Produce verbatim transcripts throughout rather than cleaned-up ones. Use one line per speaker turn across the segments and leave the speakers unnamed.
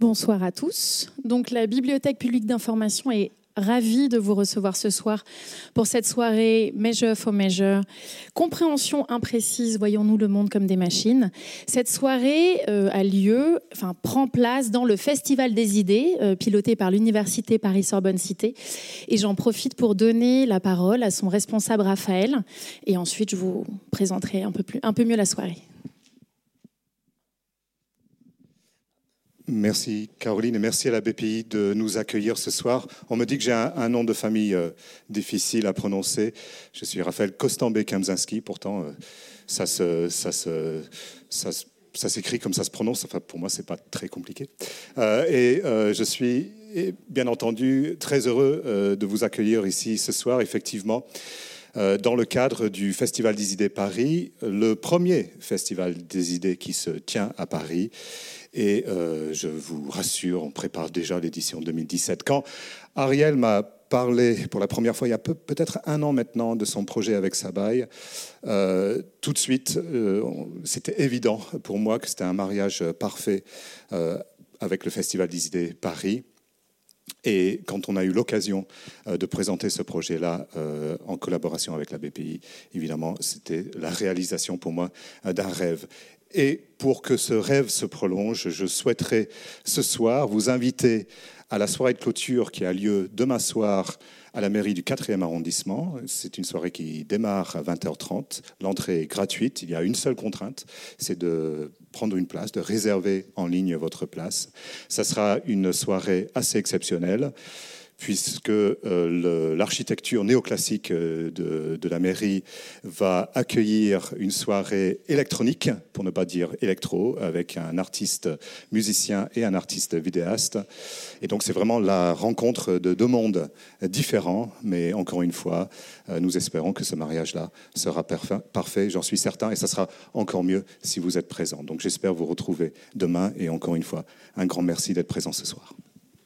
Bonsoir à tous. Donc, la Bibliothèque publique d'information est ravie de vous recevoir ce soir pour cette soirée Measure for Measure, compréhension imprécise, voyons-nous le monde comme des machines. Cette soirée euh, a lieu, enfin prend place dans le Festival des idées, euh, piloté par l'Université Paris-Sorbonne Cité. Et j'en profite pour donner la parole à son responsable Raphaël. Et ensuite, je vous présenterai un peu, plus, un peu mieux la soirée.
Merci Caroline et merci à la B P I de nous accueillir ce soir. On me dit que j'ai un, un nom de famille euh, difficile à prononcer. Je suis Raphaël Kostambé-Kamzinski, pourtant euh, ça, se, ça, se, ça, se, ça s'écrit comme ça se prononce. Enfin, pour moi, c'est pas très compliqué. Euh, et euh, je suis bien entendu très heureux euh, de vous accueillir ici ce soir, effectivement. Euh, dans le cadre du Festival des idées Paris, le premier Festival des idées qui se tient à Paris. Et euh, je vous rassure, on prépare déjà l'édition deux mille dix-sept. Quand Ariel m'a parlé pour la première fois, il y a peu, peut-être un an maintenant, de son projet avec Sabaï, euh, tout de suite, euh, c'était évident pour moi que c'était un mariage parfait euh, avec le Festival des idées Paris. Et quand on a eu l'occasion euh, de présenter ce projet-là euh, en collaboration avec la B P I, évidemment, c'était la réalisation pour moi euh, d'un rêve. Et pour que ce rêve se prolonge, je souhaiterais ce soir vous inviter à la soirée de clôture qui a lieu demain soir à la mairie du quatrième arrondissement. C'est une soirée qui démarre à vingt heures trente. L'entrée est gratuite. Il y a une seule contrainte, c'est de prendre une place, de réserver en ligne votre place. Ça sera une soirée assez exceptionnelle, puisque euh, le, l'architecture néoclassique de, de la mairie va accueillir une soirée électronique, pour ne pas dire électro, avec un artiste musicien et un artiste vidéaste. Et donc c'est vraiment la rencontre de deux mondes différents, mais encore une fois, euh, nous espérons que ce mariage-là sera parfait, parfait, j'en suis certain, et ça sera encore mieux si vous êtes présents. Donc j'espère vous retrouver demain, et encore une fois, un grand merci d'être présent ce soir.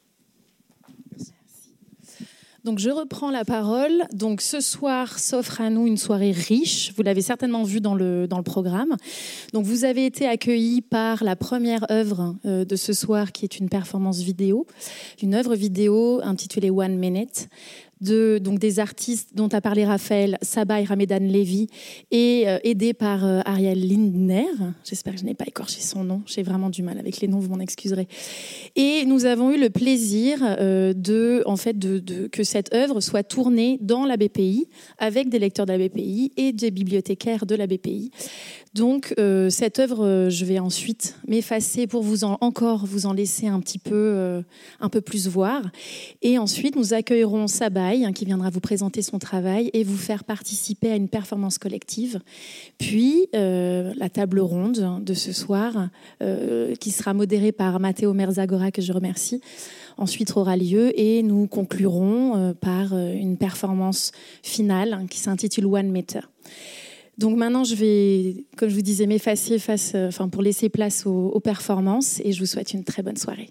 Donc je reprends la parole. Donc ce soir s'offre à nous une soirée riche. Vous l'avez certainement vu dans le, dans le programme. Donc vous avez été accueillis par la première œuvre euh, de ce soir, qui est une performance vidéo, une œuvre vidéo intitulée One Minute. De, donc des artistes dont a parlé Raphaël, Sabaï Ramedan Levy, et euh, aidé par euh, Ariel Lindner. J'espère que je n'ai pas écorché son nom. J'ai vraiment du mal avec les noms, vous m'en excuserez. Et nous avons eu le plaisir euh, de, en fait, de, de, que cette œuvre soit tournée dans la B P I, avec des lecteurs de la B P I et des bibliothécaires de la B P I. Donc euh, cette œuvre, euh, je vais ensuite m'effacer pour vous en, encore vous en laisser un petit peu, euh, un peu plus voir. Et ensuite, nous accueillerons Sabaï, qui viendra vous présenter son travail et vous faire participer à une performance collective. Puis, euh, la table ronde de ce soir, euh, qui sera modérée par Matteo Merzagora, que je remercie, ensuite aura lieu et nous conclurons euh, par une performance finale qui s'intitule One Meter. Donc maintenant, je vais, comme je vous disais, m'effacer face, euh, enfin, pour laisser place aux, aux performances, et je vous souhaite une très bonne soirée.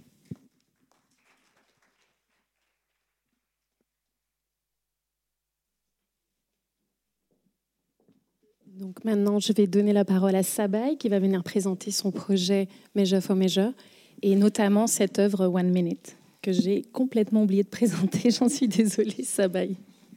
Donc maintenant, je vais donner la parole à Sabaï, qui va venir présenter son projet Measure for Measure, et notamment cette œuvre One Minute, que j'ai complètement oublié de présenter. J'en suis désolée, Sabaï.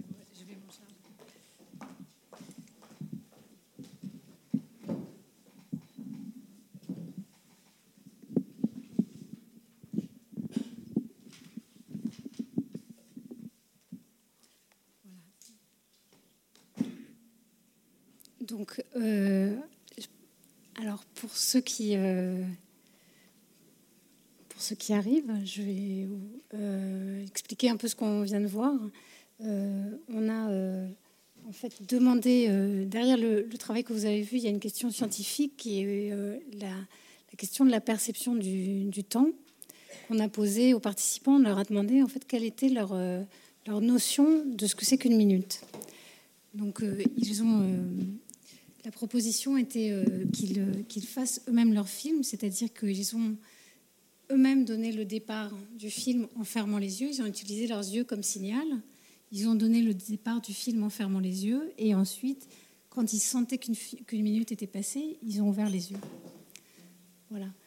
Donc, euh, alors pour ceux qui euh, pour ceux qui arrivent, je vais euh, expliquer un peu ce qu'on vient de voir. Euh, on a euh, en fait demandé euh, derrière le, le travail que vous avez vu, il y a une question scientifique qui est euh, la, la question de la perception du, du temps qu'on a posée aux participants. On leur a demandé en fait quelle était leur euh, leur notion de ce que c'est qu'une minute. Donc euh, ils ont euh, La proposition était euh, qu'ils, euh, qu'ils fassent eux-mêmes leur film, c'est-à-dire qu'ils ont eux-mêmes donné le départ du film en fermant les yeux. Ils ont utilisé leurs yeux comme signal. Ils ont donné le départ du film en fermant les yeux. Et ensuite, quand ils sentaient qu'une, qu'une minute était passée, ils ont ouvert les yeux. Voilà.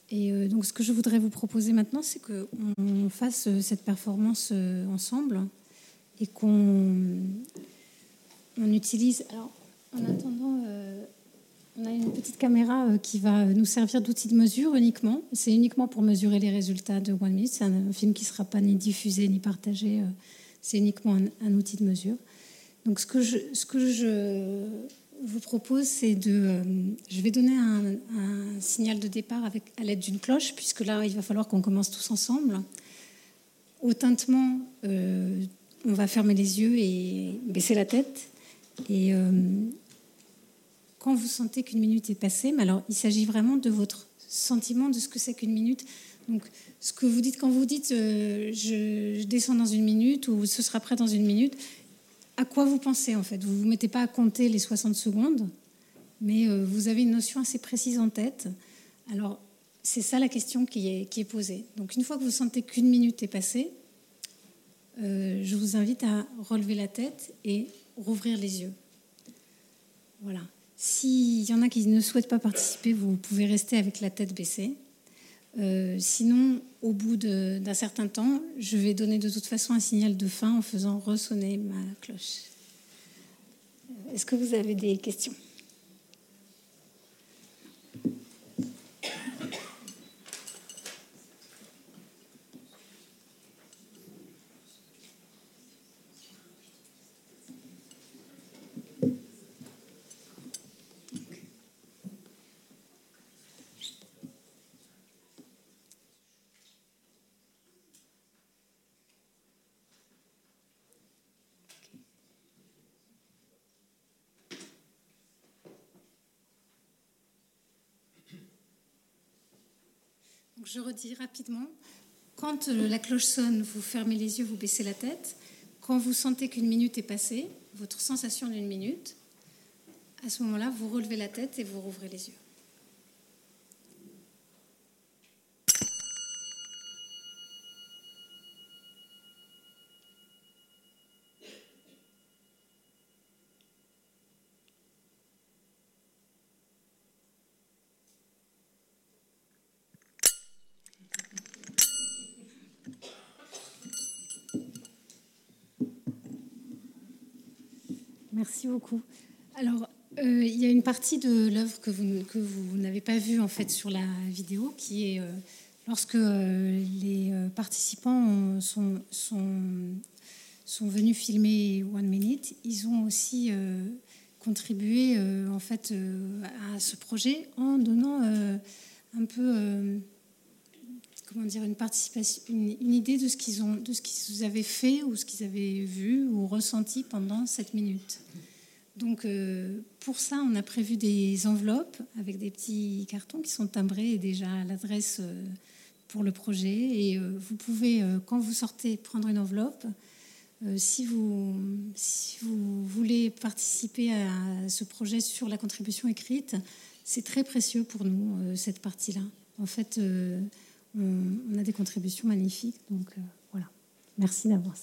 Et euh, donc, ce que je voudrais vous proposer maintenant, c'est qu'on fasse euh, cette performance euh, ensemble et qu'on on utilise... Alors, en attendant, euh, on a une petite caméra euh, qui va nous servir d'outil de mesure uniquement. C'est uniquement pour mesurer les résultats de One Minute. C'est un, un film qui ne sera pas ni diffusé ni partagé. Euh, c'est uniquement un, un outil de mesure. Donc, ce que je, ce que je vous propose, c'est de... Euh, je vais donner un, un signal de départ avec, à l'aide d'une cloche, puisque là, il va falloir qu'on commence tous ensemble. Au tintement, euh, on va fermer les yeux et baisser la tête. Et euh, quand vous sentez qu'une minute est passée, mais alors il s'agit vraiment de votre sentiment de ce que c'est qu'une minute. Donc, ce que vous dites quand vous dites euh, je, je descends dans une minute ou ce sera prêt dans une minute, à quoi vous pensez en fait? Vous ne vous mettez pas à compter les soixante secondes, mais euh, vous avez une notion assez précise en tête. Alors, c'est ça la question qui est, qui est posée. Donc, une fois que vous sentez qu'une minute est passée, euh, je vous invite à relever la tête et rouvrir les yeux. Voilà. S'il y en a qui ne souhaitent pas participer, vous pouvez rester avec la tête baissée. Euh, sinon, au bout de, d'un certain temps, je vais donner de toute façon un signal de fin en faisant ressonner ma cloche. Est-ce que vous avez des questions ? Donc, je redis rapidement. Quand la cloche sonne, vous fermez les yeux, vous baissez la tête. Quand vous sentez qu'une minute est passée, votre sensation d'une minute, à ce moment-là, vous relevez la tête et vous rouvrez les yeux. Merci beaucoup. Alors, euh, il y a une partie de l'œuvre que vous, que vous n'avez pas vue en fait sur la vidéo, qui est euh, lorsque euh, les participants ont, sont, sont, sont venus filmer One Minute, ils ont aussi euh, contribué euh, en fait euh, à ce projet en donnant euh, un peu euh, comment dire une participation, une, une idée de ce qu'ils ont, de ce qu'ils avaient fait ou ce qu'ils avaient vu ou ressenti pendant cette minute. Donc, euh, pour ça, on a prévu des enveloppes avec des petits cartons qui sont timbrés déjà à l'adresse euh, pour le projet. Et euh, vous pouvez, euh, quand vous sortez, prendre une enveloppe. Euh, si, vous, si vous voulez participer à ce projet sur la contribution écrite, c'est très précieux pour nous, euh, cette partie-là. En fait, euh, on, on a des contributions magnifiques. Donc, euh, voilà. Merci d'avance.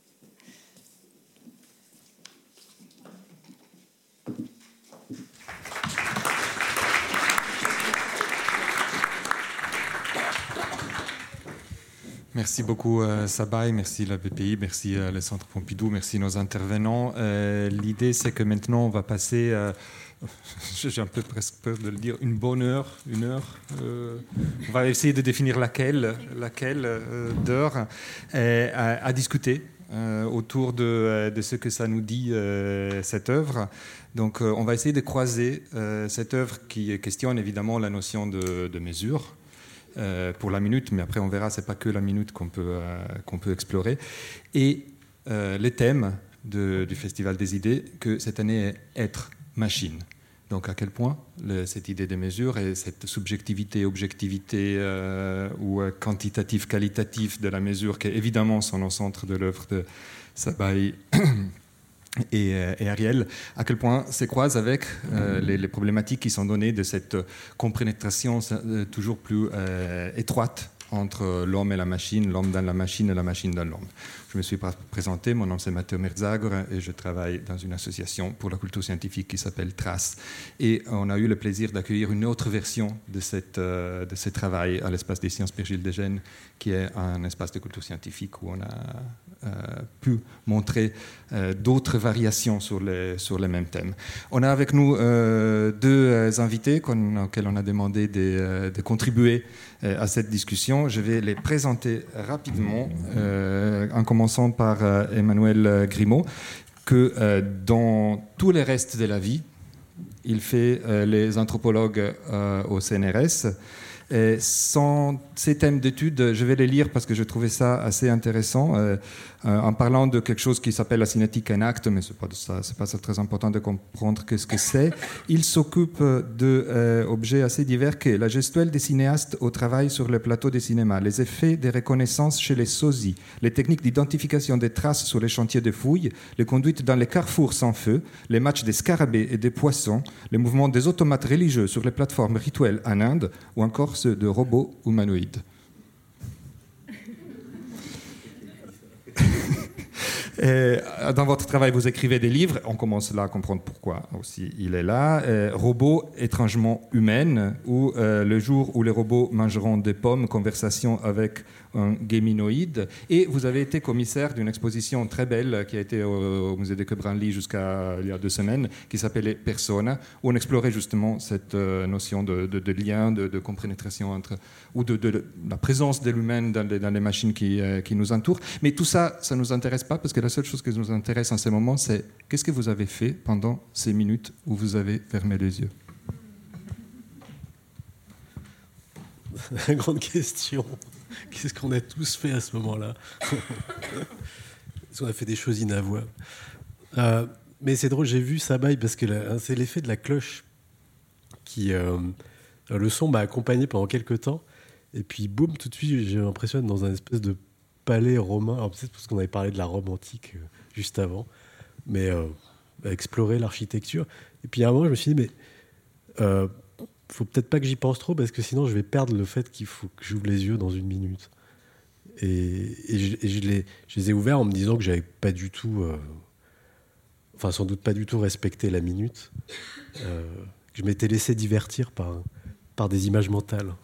Merci beaucoup euh, Sabaï, merci la B P I, merci euh, le Centre Pompidou, merci nos intervenants. Euh, l'idée c'est que maintenant on va passer, euh, j'ai un peu presque peur de le dire, une bonne heure, une heure. Euh, on va essayer de définir laquelle, laquelle euh, d'heure euh, à, à discuter euh, autour de, de ce que ça nous dit euh, cette œuvre. Donc euh, on va essayer de croiser euh, cette œuvre qui questionne évidemment la notion de, de mesure. Euh, pour la minute, mais après on verra, c'est pas que la minute qu'on peut, euh, qu'on peut explorer. Et euh, les thèmes de, du Festival des idées, que cette année est être machine. Donc à quel point le, cette idée de mesure et cette subjectivité, objectivité euh, ou euh, quantitatif, qualitatif de la mesure, qui évidemment sont au centre de l'œuvre de Sabaï et, et Ariel, à quel point se croisent avec euh, les, les problématiques qui sont données de cette compénétration euh, toujours plus euh, étroite entre l'homme et la machine, l'homme dans la machine et la machine dans l'homme. Je me suis présenté, mon nom c'est Matteo Merzagora et je travaille dans une association pour la culture scientifique qui s'appelle Trace. Et on a eu le plaisir d'accueillir une autre version de, cette, euh, de ce travail à l'Espace des Sciences Père Gilles de Gênes, qui est un espace de culture scientifique où on a euh, pu montrer euh, d'autres variations sur les, sur les mêmes thèmes. On a avec nous euh, deux invités qu'on, auxquels on a demandé de, euh, de contribuer euh, à cette discussion. Je vais les présenter rapidement, euh, en commençant par euh, Emmanuel Grimaud, que euh, dans tous les restes de la vie, il fait euh, les anthropologues euh, au C N R S. Et sans ces thèmes d'études, je vais les lire parce que je trouvais ça assez intéressant, euh, euh, en parlant de quelque chose qui s'appelle la cinétique en acte, mais ce n'est pas, pas ça très important de comprendre ce que c'est. Il s'occupe d'objets euh, assez divers que la gestuelle des cinéastes au travail sur le plateau des cinémas, les effets des reconnaissances chez les sosies, les techniques d'identification des traces sur les chantiers de fouilles, les conduites dans les carrefours sans feu, les matchs des scarabées et des poissons, les mouvements des automates religieux sur les plateformes rituelles en Inde, ou encore ceux de robots humanoïdes. Et dans votre travail, vous écrivez des livres. On commence là à comprendre pourquoi aussi il est là. Euh, robots étrangement humaines, ou euh, le jour où les robots mangeront des pommes, conversation avec un gaminoïde. Et vous avez été commissaire d'une exposition très belle qui a été au, au musée de Quebranly jusqu'à il y a deux semaines, qui s'appelait Persona, où on explorait justement cette euh, notion de, de, de lien, de, de compénétration entre, ou de, de, de la présence de l'humain dans les, dans les machines qui, euh, qui nous entourent. Mais tout ça, ça ne nous intéresse pas, parce que la seule chose qui nous intéresse en ce moment, c'est qu'est-ce que vous avez fait pendant ces minutes où vous avez fermé les yeux?
La grande question. Qu'est-ce qu'on a tous fait à ce moment-là? Est-ce qu'on a fait des choses inavouables? euh, Mais c'est drôle, j'ai vu Sabaï parce que la, c'est l'effet de la cloche qui... Euh, le son m'a accompagné pendant quelques temps. Et puis, boum, tout de suite, j'ai l'impression d'être dans un espèce de palais romain. Alors, peut-être parce qu'on avait parlé de la Rome antique euh, juste avant. Mais euh, explorer l'architecture. Et puis, à un moment, je me suis dit, mais... Euh, faut peut-être pas que j'y pense trop parce que sinon je vais perdre le fait qu'il faut que j'ouvre les yeux dans une minute. Et, et, je, et je, les, je les ai ouverts en me disant que j'avais pas du tout, euh, enfin sans doute pas du tout respecté la minute, euh, que je m'étais laissé divertir par, par des images mentales.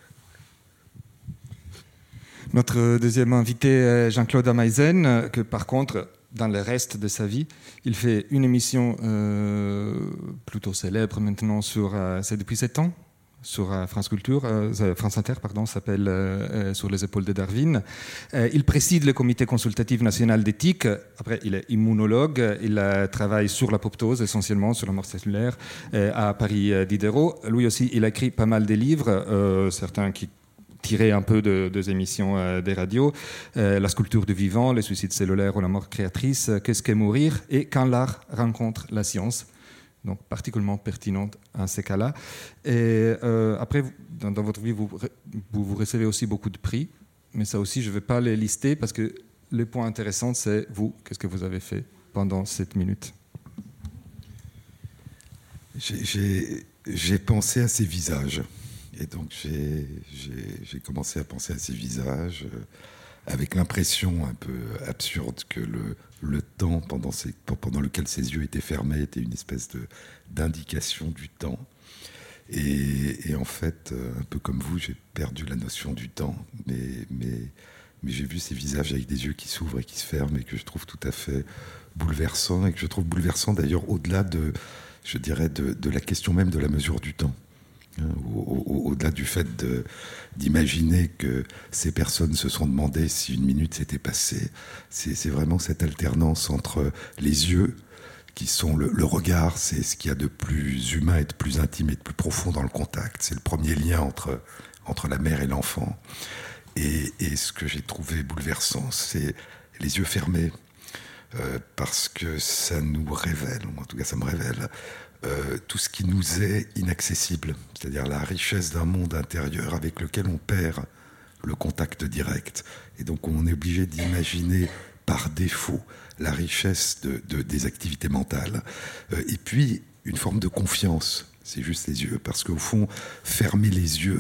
Notre deuxième invité est Jean-Claude Ameisen, que par contre, dans le reste de sa vie, il fait une émission euh, plutôt célèbre maintenant, sur, euh, c'est depuis sept ans, sur euh, France Culture, euh, France Inter, pardon, s'appelle euh, Sur les épaules de Darwin. Euh, il préside le comité consultatif national d'éthique. Après, il est immunologue. Il euh, travaille sur l'apoptose, essentiellement sur la mort cellulaire, euh, à Paris euh, Diderot. Lui aussi, il a écrit pas mal de livres, euh, certains qui tiré un peu de, des émissions euh, des radios, euh, La sculpture du vivant, Les suicides cellulaires ou la mort créatrice, euh, Qu'est-ce qu'est mourir et Quand l'art rencontre la science. Donc particulièrement pertinente en ces cas-là. Et euh, après, dans, dans votre vie, vous, vous, vous recevez aussi beaucoup de prix, mais ça aussi, je ne vais pas les lister parce que le point intéressant, c'est vous, qu'est-ce que vous avez fait pendant cette minute?
J'ai, j'ai, j'ai pensé à ces visages. Et donc j'ai, j'ai, j'ai commencé à penser à ces visages euh, avec l'impression un peu absurde que le, le temps pendant, ces, pendant lequel ses yeux étaient fermés était une espèce de, d'indication du temps. Et, et en fait, euh, un peu comme vous, j'ai perdu la notion du temps. Mais, mais, mais j'ai vu ces visages avec des yeux qui s'ouvrent et qui se ferment et que je trouve tout à fait bouleversant. Et que je trouve bouleversant d'ailleurs au-delà de, je dirais, de, de la question même de la mesure du temps. Au, au, au-delà du fait de, d'imaginer que ces personnes se sont demandé si une minute s'était passée, c'est, c'est vraiment cette alternance entre les yeux, qui sont le, le regard, c'est ce qu'il y a de plus humain et de plus intime et de plus profond dans le contact. C'est le premier lien entre, entre la mère et l'enfant. Et, et ce que j'ai trouvé bouleversant, c'est les yeux fermés, euh, parce que ça nous révèle, ou en tout cas ça me révèle, Euh, tout ce qui nous est inaccessible, c'est-à-dire la richesse d'un monde intérieur avec lequel on perd le contact direct. Et donc on est obligé d'imaginer par défaut la richesse de, de, des activités mentales. Euh, et puis une forme de confiance, c'est juste les yeux, parce qu'au fond, fermer les yeux,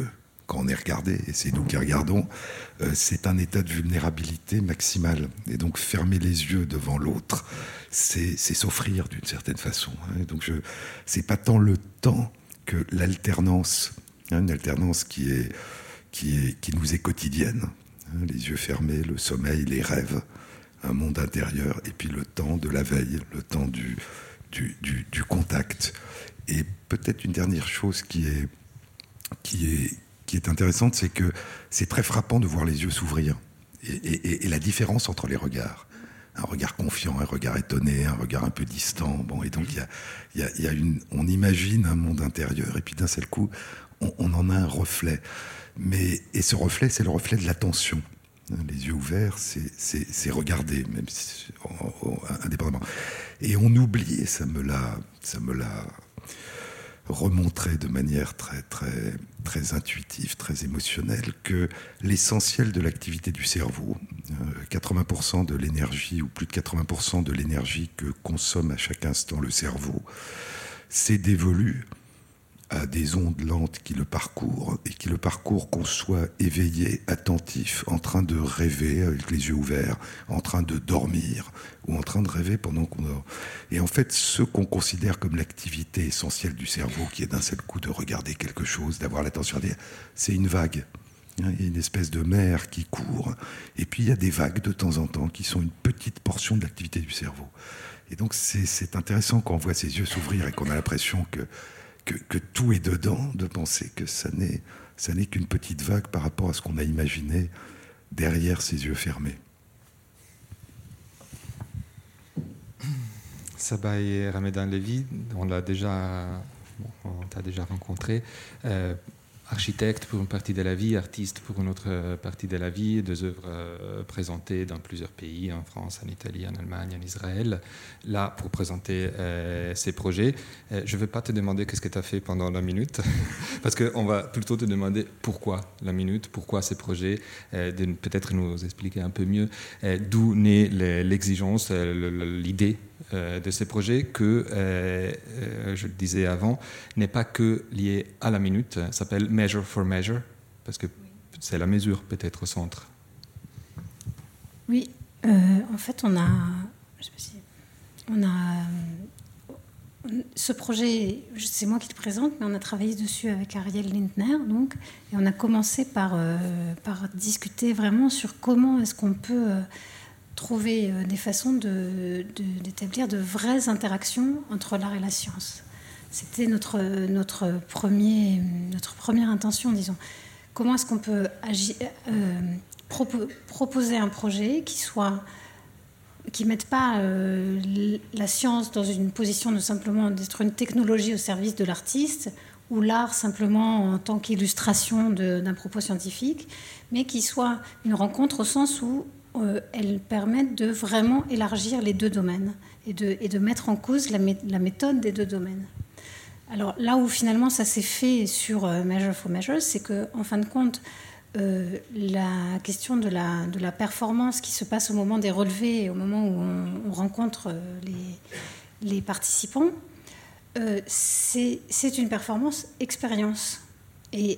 quand on est regardé, et c'est nous qui regardons, euh, c'est un état de vulnérabilité maximale. Et donc fermer les yeux devant l'autre, c'est, c'est s'offrir d'une certaine façon. Hein. Donc je, c'est pas tant le temps que l'alternance, hein, une alternance qui, est, qui, est, qui nous est quotidienne. Hein, les yeux fermés, le sommeil, les rêves, un monde intérieur, et puis le temps de la veille, le temps du, du, du, du contact. Et peut-être une dernière chose qui est, qui est, qui est intéressante, c'est que c'est très frappant de voir les yeux s'ouvrir. Et, et, et la différence entre les regards. Un regard confiant, un regard étonné, un regard un peu distant. Bon, et donc, il y a, y a, y a une, on imagine un monde intérieur, et puis d'un seul coup, on, on en a un reflet. Mais, et ce reflet, c'est le reflet de l'attention. Les yeux ouverts, c'est, c'est, c'est regarder, même si, oh, oh, indépendamment. Et on oublie, et ça me l'a, ça me l'a remontré de manière très, très, très intuitive, très émotionnelle, que l'essentiel de l'activité du cerveau, quatre-vingts pour cent de l'énergie, ou plus de quatre-vingts pour cent de l'énergie que consomme à chaque instant le cerveau, c'est dévolu à des ondes lentes qui le parcourent, et qui le parcourent qu'on soit éveillé, attentif, en train de rêver avec les yeux ouverts, en train de dormir, ou en train de rêver pendant qu'on dort. Et en fait, ce qu'on considère comme l'activité essentielle du cerveau, qui est d'un seul coup de regarder quelque chose, d'avoir l'attention, c'est une vague. Il y a une espèce de mer qui court, et puis il y a des vagues de temps en temps qui sont une petite portion de l'activité du cerveau. Et donc c'est, c'est intéressant quand on voit ses yeux s'ouvrir et qu'on a l'impression que Que, que tout est dedans, de penser que ça n'est, ça n'est qu'une petite vague par rapport à ce qu'on a imaginé derrière ses yeux fermés.
Sabaï Ramadan Lévy, on l'a déjà, bon, on t'a déjà rencontré, euh, architecte pour une partie de la vie, artiste pour une autre partie de la vie, deux œuvres euh, présentées dans plusieurs pays, en France, en Italie, en Allemagne, en Israël, là pour présenter euh, ces projets. Euh, je ne vais pas te demander qu'est-ce que tu as fait pendant la minute, parce qu'on va plutôt te demander pourquoi la minute, pourquoi ces projets, euh, de peut-être nous expliquer un peu mieux euh, d'où naît l'exigence, euh, l'idée euh, de ces projets, que, euh, euh, je le disais avant, n'est pas que lié à la minute, ça s'appelle Measure for Measure, parce que c'est la mesure peut-être au centre.
Oui, euh, en fait, on a, je sais pas si, on a ce projet, c'est moi qui le présente, mais on a travaillé dessus avec Ariel Lindner, donc, et on a commencé par, euh, par discuter vraiment sur comment est-ce qu'on peut euh, trouver euh, des façons de, de, d'établir de vraies interactions entre l'art et la science. C'était notre, notre, premier, notre première intention, disons. Comment est-ce qu'on peut agir, euh, propo- proposer un projet qui soit, qui ne mette pas euh, la science dans une position de simplement d'être une technologie au service de l'artiste, ou l'art simplement en tant qu'illustration de, d'un propos scientifique, mais qui soit une rencontre au sens où euh, elle permette de vraiment élargir les deux domaines et de, et de mettre en cause la, mé- la méthode des deux domaines. Alors là où finalement ça s'est fait sur euh, Measure for Measure, c'est qu'en fin de compte, euh, la question de la, de la performance qui se passe au moment des relevés et au moment où on, on rencontre euh, les, les participants, euh, c'est, c'est une performance expérience. Et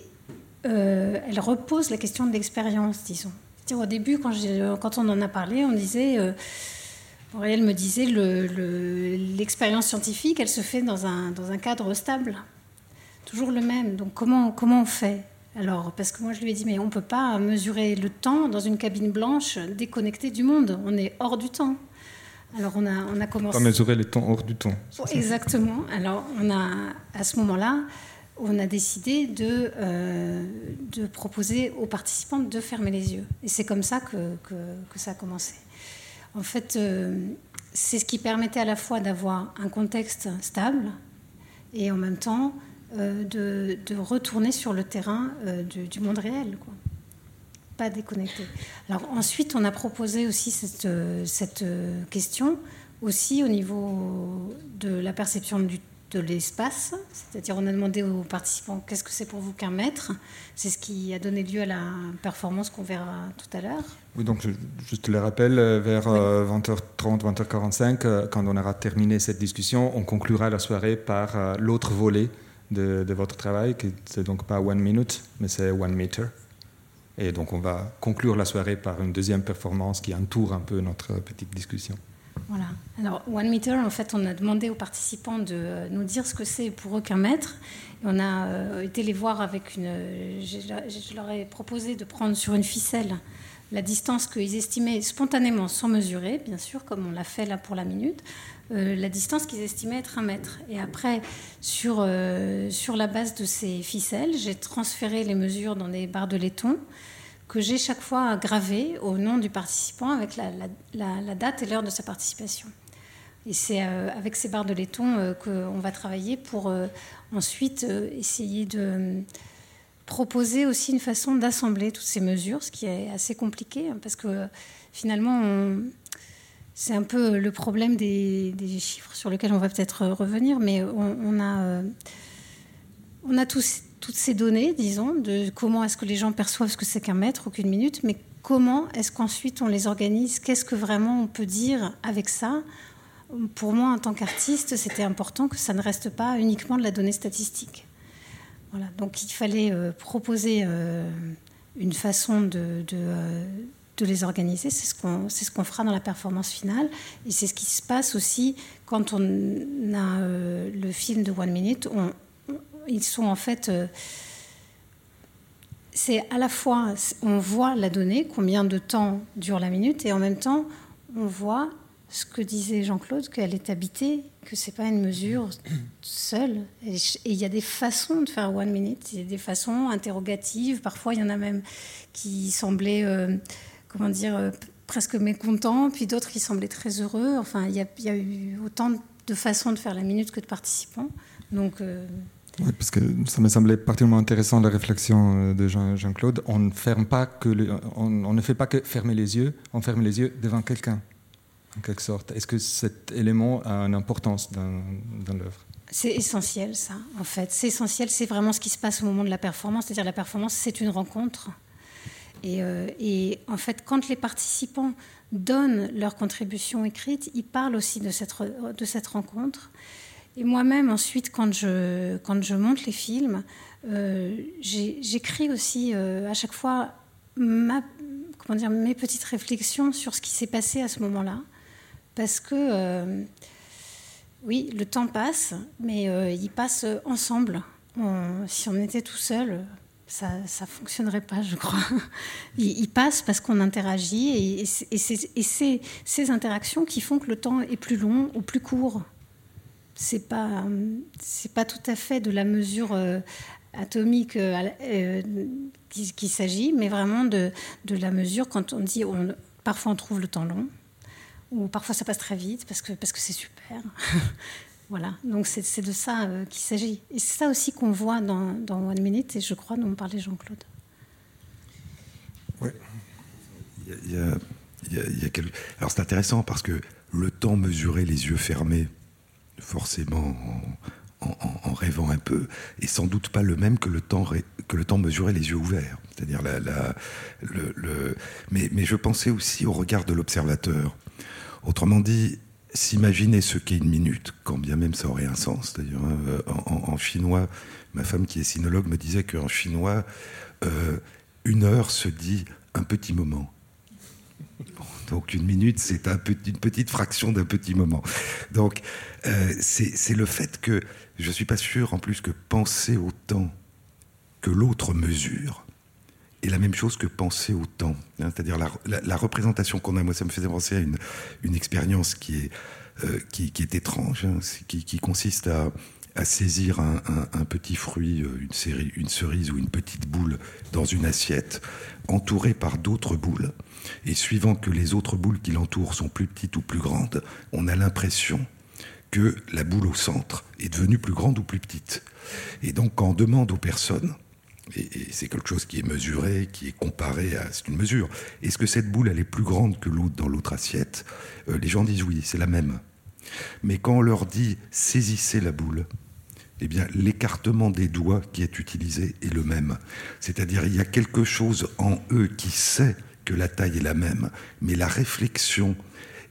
euh, elle repose la question de l'expérience, disons. C'est-à-dire, au début, quand, j'ai, quand on en a parlé, on disait... Euh, Auriel me disait le, le, l'expérience scientifique, elle se fait dans un, dans un cadre stable, toujours le même. Donc comment, comment on fait ? Alors, parce que moi je lui ai dit, mais on ne peut pas mesurer le temps dans une cabine blanche déconnectée du monde, on est hors du temps. Alors on a, on a commencé...
Pas mesurer le temps hors du temps.
Oh, exactement. Alors on a, à ce moment-là, on a décidé de, euh, de proposer aux participants de fermer les yeux. Et c'est comme ça que, que, que ça a commencé. En fait, euh, c'est ce qui permettait à la fois d'avoir un contexte stable et en même temps euh, de, de retourner sur le terrain euh, du, du monde réel, quoi. Pas déconnecté. Alors ensuite, on a proposé aussi cette, cette question aussi au niveau de la perception du de l'espace, c'est-à-dire on a demandé aux participants qu'est-ce que c'est pour vous qu'un mètre. C'est ce qui a donné lieu à la performance qu'on verra tout à l'heure.
Oui, donc je, je te le rappelle, vers oui. euh, vingt heures trente, vingt heures quarante-cinq, euh, quand on aura terminé cette discussion, on conclura la soirée par euh, l'autre volet de, de votre travail, que c'est donc pas one minute, mais c'est one meter. Et donc on va conclure la soirée par une deuxième performance qui entoure un peu notre petite discussion.
Voilà. Alors, One Meter, en fait, on a demandé aux participants de nous dire ce que c'est pour eux qu'un mètre. Et on a euh, été les voir avec une... Je, je leur ai proposé de prendre sur une ficelle la distance qu'ils estimaient spontanément, sans mesurer, bien sûr, comme on l'a fait là pour la minute, euh, la distance qu'ils estimaient être un mètre. Et après, sur, euh, sur la base de ces ficelles, j'ai transféré les mesures dans des barres de laiton que j'ai chaque fois gravées au nom du participant avec la, la, la, la date et l'heure de sa participation. Et c'est euh, avec ces barres de laiton euh, qu'on va travailler pour euh, ensuite euh, essayer de euh, proposer aussi une façon d'assembler toutes ces mesures, ce qui est assez compliqué, hein, parce que euh, finalement, on, c'est un peu le problème des, des chiffres sur lesquels on va peut-être revenir, mais on, on a, euh, on a tous, toutes ces données, disons, de comment est-ce que les gens perçoivent ce que c'est qu'un mètre ou qu'une minute, mais comment est-ce qu'ensuite on les organise, qu'est-ce que vraiment on peut dire avec ça. Pour moi, en tant qu'artiste, c'était important que ça ne reste pas uniquement de la donnée statistique. Voilà, donc il fallait euh, proposer euh, une façon de, de, euh, de les organiser. C'est ce qu'on, c'est ce qu'on fera dans la performance finale. Et c'est ce qui se passe aussi quand on a euh, le film de One Minute. On, on, ils sont en fait... Euh, c'est à la fois, on voit la donnée, combien de temps dure la minute, et en même temps, on voit ce que disait Jean-Claude, qu'elle est habitée, que ce n'est pas une mesure seule. Et il y a des façons de faire One Minute, il y a des façons interrogatives. Parfois, il y en a même qui semblaient, euh, comment dire, euh, presque mécontents, puis d'autres qui semblaient très heureux. Enfin, il y a, il y a eu autant de façons de faire la minute que de participants. Donc... Euh,
Oui, parce que ça me semblait particulièrement intéressant la réflexion de Jean, Jean-Claude. On ne ferme pas que le, on, on ne fait pas que fermer les yeux, on ferme les yeux devant quelqu'un, en quelque sorte. Est-ce que cet élément a une importance dans, dans l'œuvre ?
C'est essentiel, ça, en fait. C'est essentiel, c'est vraiment ce qui se passe au moment de la performance. C'est-à-dire la performance, c'est une rencontre. Et, euh, et en fait, quand les participants donnent leur contribution écrite, ils parlent aussi de cette, de cette rencontre. Et moi-même, ensuite, quand je, quand je monte les films, euh, j'ai, j'écris aussi euh, à chaque fois ma, comment dire, mes petites réflexions sur ce qui s'est passé à ce moment-là. Parce que, euh, oui, le temps passe, mais euh, il passe ensemble. On, si on était tout seul, ça ne fonctionnerait pas, je crois. Il, il passe parce qu'on interagit, et, et, c'est, et, c'est, et c'est ces interactions qui font que le temps est plus long ou plus court. C'est pas, c'est pas tout à fait de la mesure euh, atomique euh, euh, qu'il, qu'il s'agit, mais vraiment de, de la mesure quand on dit, on, parfois on trouve le temps long, ou parfois ça passe très vite parce que, parce que c'est super. Voilà, donc c'est, c'est de ça euh, qu'il s'agit. Et c'est ça aussi qu'on voit dans, dans One Minute, et je crois dont parlait Jean-Claude.
Oui. Il y a, il y a, il y a, il y a quelque... Alors c'est intéressant parce que le temps mesuré les yeux fermés, forcément en, en, en rêvant un peu, et sans doute pas le même que le temps, que le temps mesuré les yeux ouverts. C'est-à-dire la, la, le, le... Mais, mais je pensais aussi au regard de l'observateur. Autrement dit, s'imaginer ce qu'est une minute, quand bien même ça aurait un sens. D'ailleurs, en, en, en chinois, ma femme qui est sinologue me disait qu'en chinois, euh, une heure se dit un petit moment. Donc une minute, c'est un petit, une petite fraction d'un petit moment. Donc euh, c'est, c'est le fait que je ne suis pas sûr en plus que penser au temps que l'autre mesure est la même chose que penser au temps. Hein, c'est-à-dire la, la, la représentation qu'on a, moi ça me faisait penser à une, une expérience qui est, euh, qui, qui est étrange, hein, qui, qui consiste à, à saisir un, un, un petit fruit, une, série, une cerise ou une petite boule dans une assiette, entourée par d'autres boules. Et suivant que les autres boules qui l'entourent sont plus petites ou plus grandes, on a l'impression que la boule au centre est devenue plus grande ou plus petite. Et donc quand on demande aux personnes, et, et c'est quelque chose qui est mesuré, qui est comparé à... C'est une mesure. Est-ce que cette boule, elle est plus grande que l'autre dans l'autre assiette ? euh, Les gens disent oui, c'est la même. Mais quand on leur dit « saisissez la boule », eh bien, l'écartement des doigts qui est utilisé est le même. C'est-à-dire il y a quelque chose en eux qui sait que la taille est la même, mais la réflexion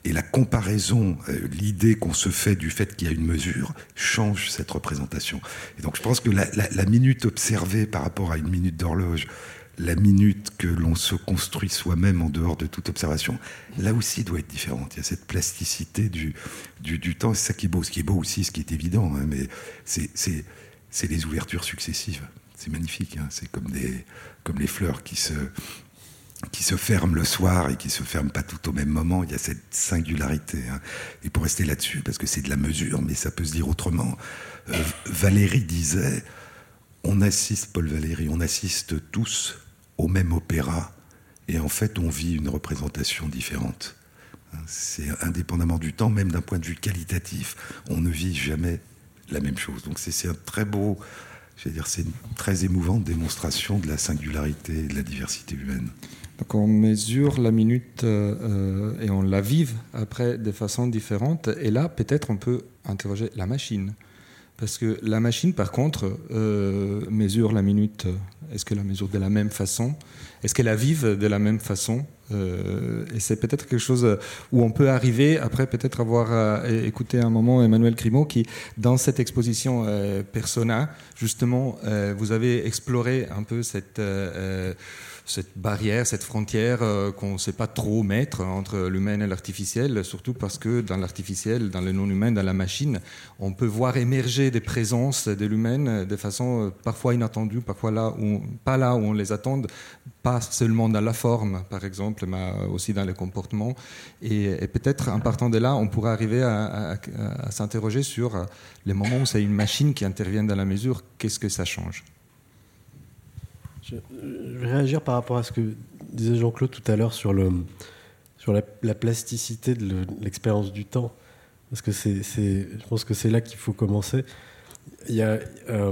et la comparaison, euh, l'idée qu'on se fait du fait qu'il y a une mesure, change cette représentation. Et donc je pense que la, la, la minute observée par rapport à une minute d'horloge, la minute que l'on se construit soi-même en dehors de toute observation, là aussi doit être différente. Il y a cette plasticité du, du, du temps, c'est ça qui est beau. Ce qui est beau aussi, ce qui est évident, hein, mais c'est, c'est, c'est les ouvertures successives. C'est magnifique, hein, c'est comme, des, comme les fleurs qui se, qui se ferment le soir et qui se ferment pas tout au même moment. Il y a cette singularité. Hein. Et pour rester là-dessus, parce que c'est de la mesure, mais ça peut se dire autrement, euh, Valéry disait, on assiste, Paul Valéry, on assiste tous au même opéra, et en fait on vit une représentation différente. C'est indépendamment du temps, même d'un point de vue qualitatif, on ne vit jamais la même chose. Donc c'est, c'est un très beau, je veux dire, c'est une très émouvante démonstration de la singularité et de la diversité humaine.
Donc on mesure la minute euh, et on la vive après de façon différente, et là peut-être on peut interroger la machine. Parce que la machine, par contre, euh, mesure la minute. Est-ce qu'elle la mesure de la même façon ? Est-ce qu'elle la vive de la même façon ? euh, Et c'est peut-être quelque chose où on peut arriver, après peut-être avoir euh, écouté un moment Emmanuel Grimaud, qui, dans cette exposition euh, Persona, justement, euh, vous avez exploré un peu cette... Euh, cette barrière, cette frontière euh, qu'on ne sait pas trop mettre entre l'humain et l'artificiel, surtout parce que dans l'artificiel, dans le non-humain, dans la machine, on peut voir émerger des présences de l'humain de façon euh, parfois inattendue, parfois là où, pas là où on les attend, pas seulement dans la forme, par exemple, mais aussi dans le comportement. Et, et peut-être, en partant de là, on pourrait arriver à, à, à, à s'interroger sur les moments où c'est une machine qui intervient dans la mesure, qu'est-ce que ça change ?
Je, je vais réagir par rapport à ce que disait Jean-Claude tout à l'heure sur, le, sur la, la plasticité de, le, de l'expérience du temps. Parce que c'est, c'est, je pense que c'est là qu'il faut commencer. Il y a, euh,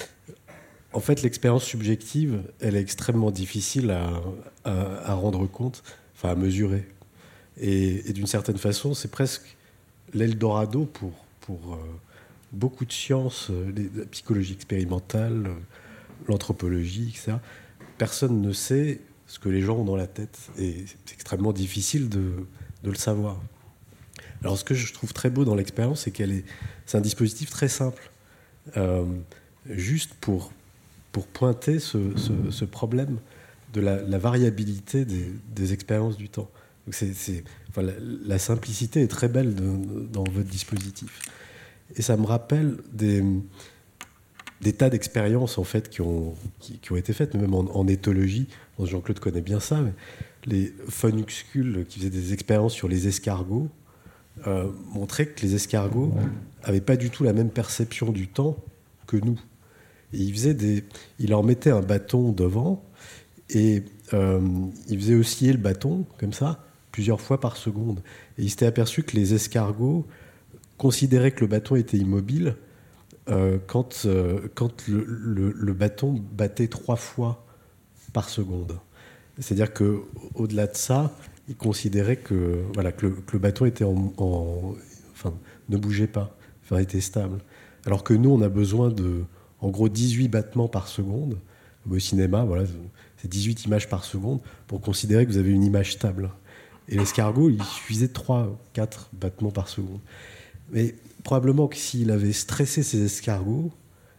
en fait, l'expérience subjective, elle est extrêmement difficile à, à, à rendre compte, enfin à mesurer. Et, et d'une certaine façon, c'est presque l'Eldorado pour, pour euh, beaucoup de sciences, euh, la psychologie expérimentale, euh, l'anthropologie, et cetera. Personne ne sait ce que les gens ont dans la tête. Et c'est extrêmement difficile de, de le savoir. Alors, ce que je trouve très beau dans l'expérience, c'est qu'elle est, c'est un dispositif très simple. Euh, juste pour, pour pointer ce, ce, ce problème de la, la variabilité des, des expériences du temps. Donc c'est, c'est, enfin, la, la simplicité est très belle de, dans votre dispositif. Et ça me rappelle des... des tas d'expériences en fait qui ont, qui, qui ont été faites, même en, en éthologie. Bon, Jean-Claude connaît bien ça, mais les Fonuxcule qui faisaient des expériences sur les escargots euh, montraient que les escargots n'avaient pas du tout la même perception du temps que nous. Et ils, faisaient des, ils leur mettaient un bâton devant et euh, ils faisaient osciller le bâton comme ça plusieurs fois par seconde. Et ils s'étaient aperçus que les escargots considéraient que le bâton était immobile Euh, quand, euh, quand le, le, le bâton battait trois fois par seconde. C'est-à-dire qu'au-delà de ça, ils considéraient que, voilà, que, le, que le bâton était en, en, enfin, ne bougeait pas, enfin, était stable. Alors que nous, on a besoin de, en gros, dix-huit battements par seconde. Au cinéma, voilà, c'est dix-huit images par seconde pour considérer que vous avez une image stable. Et l'escargot, il suffisait trois, quatre battements par seconde. Mais probablement que s'il avait stressé ces escargots,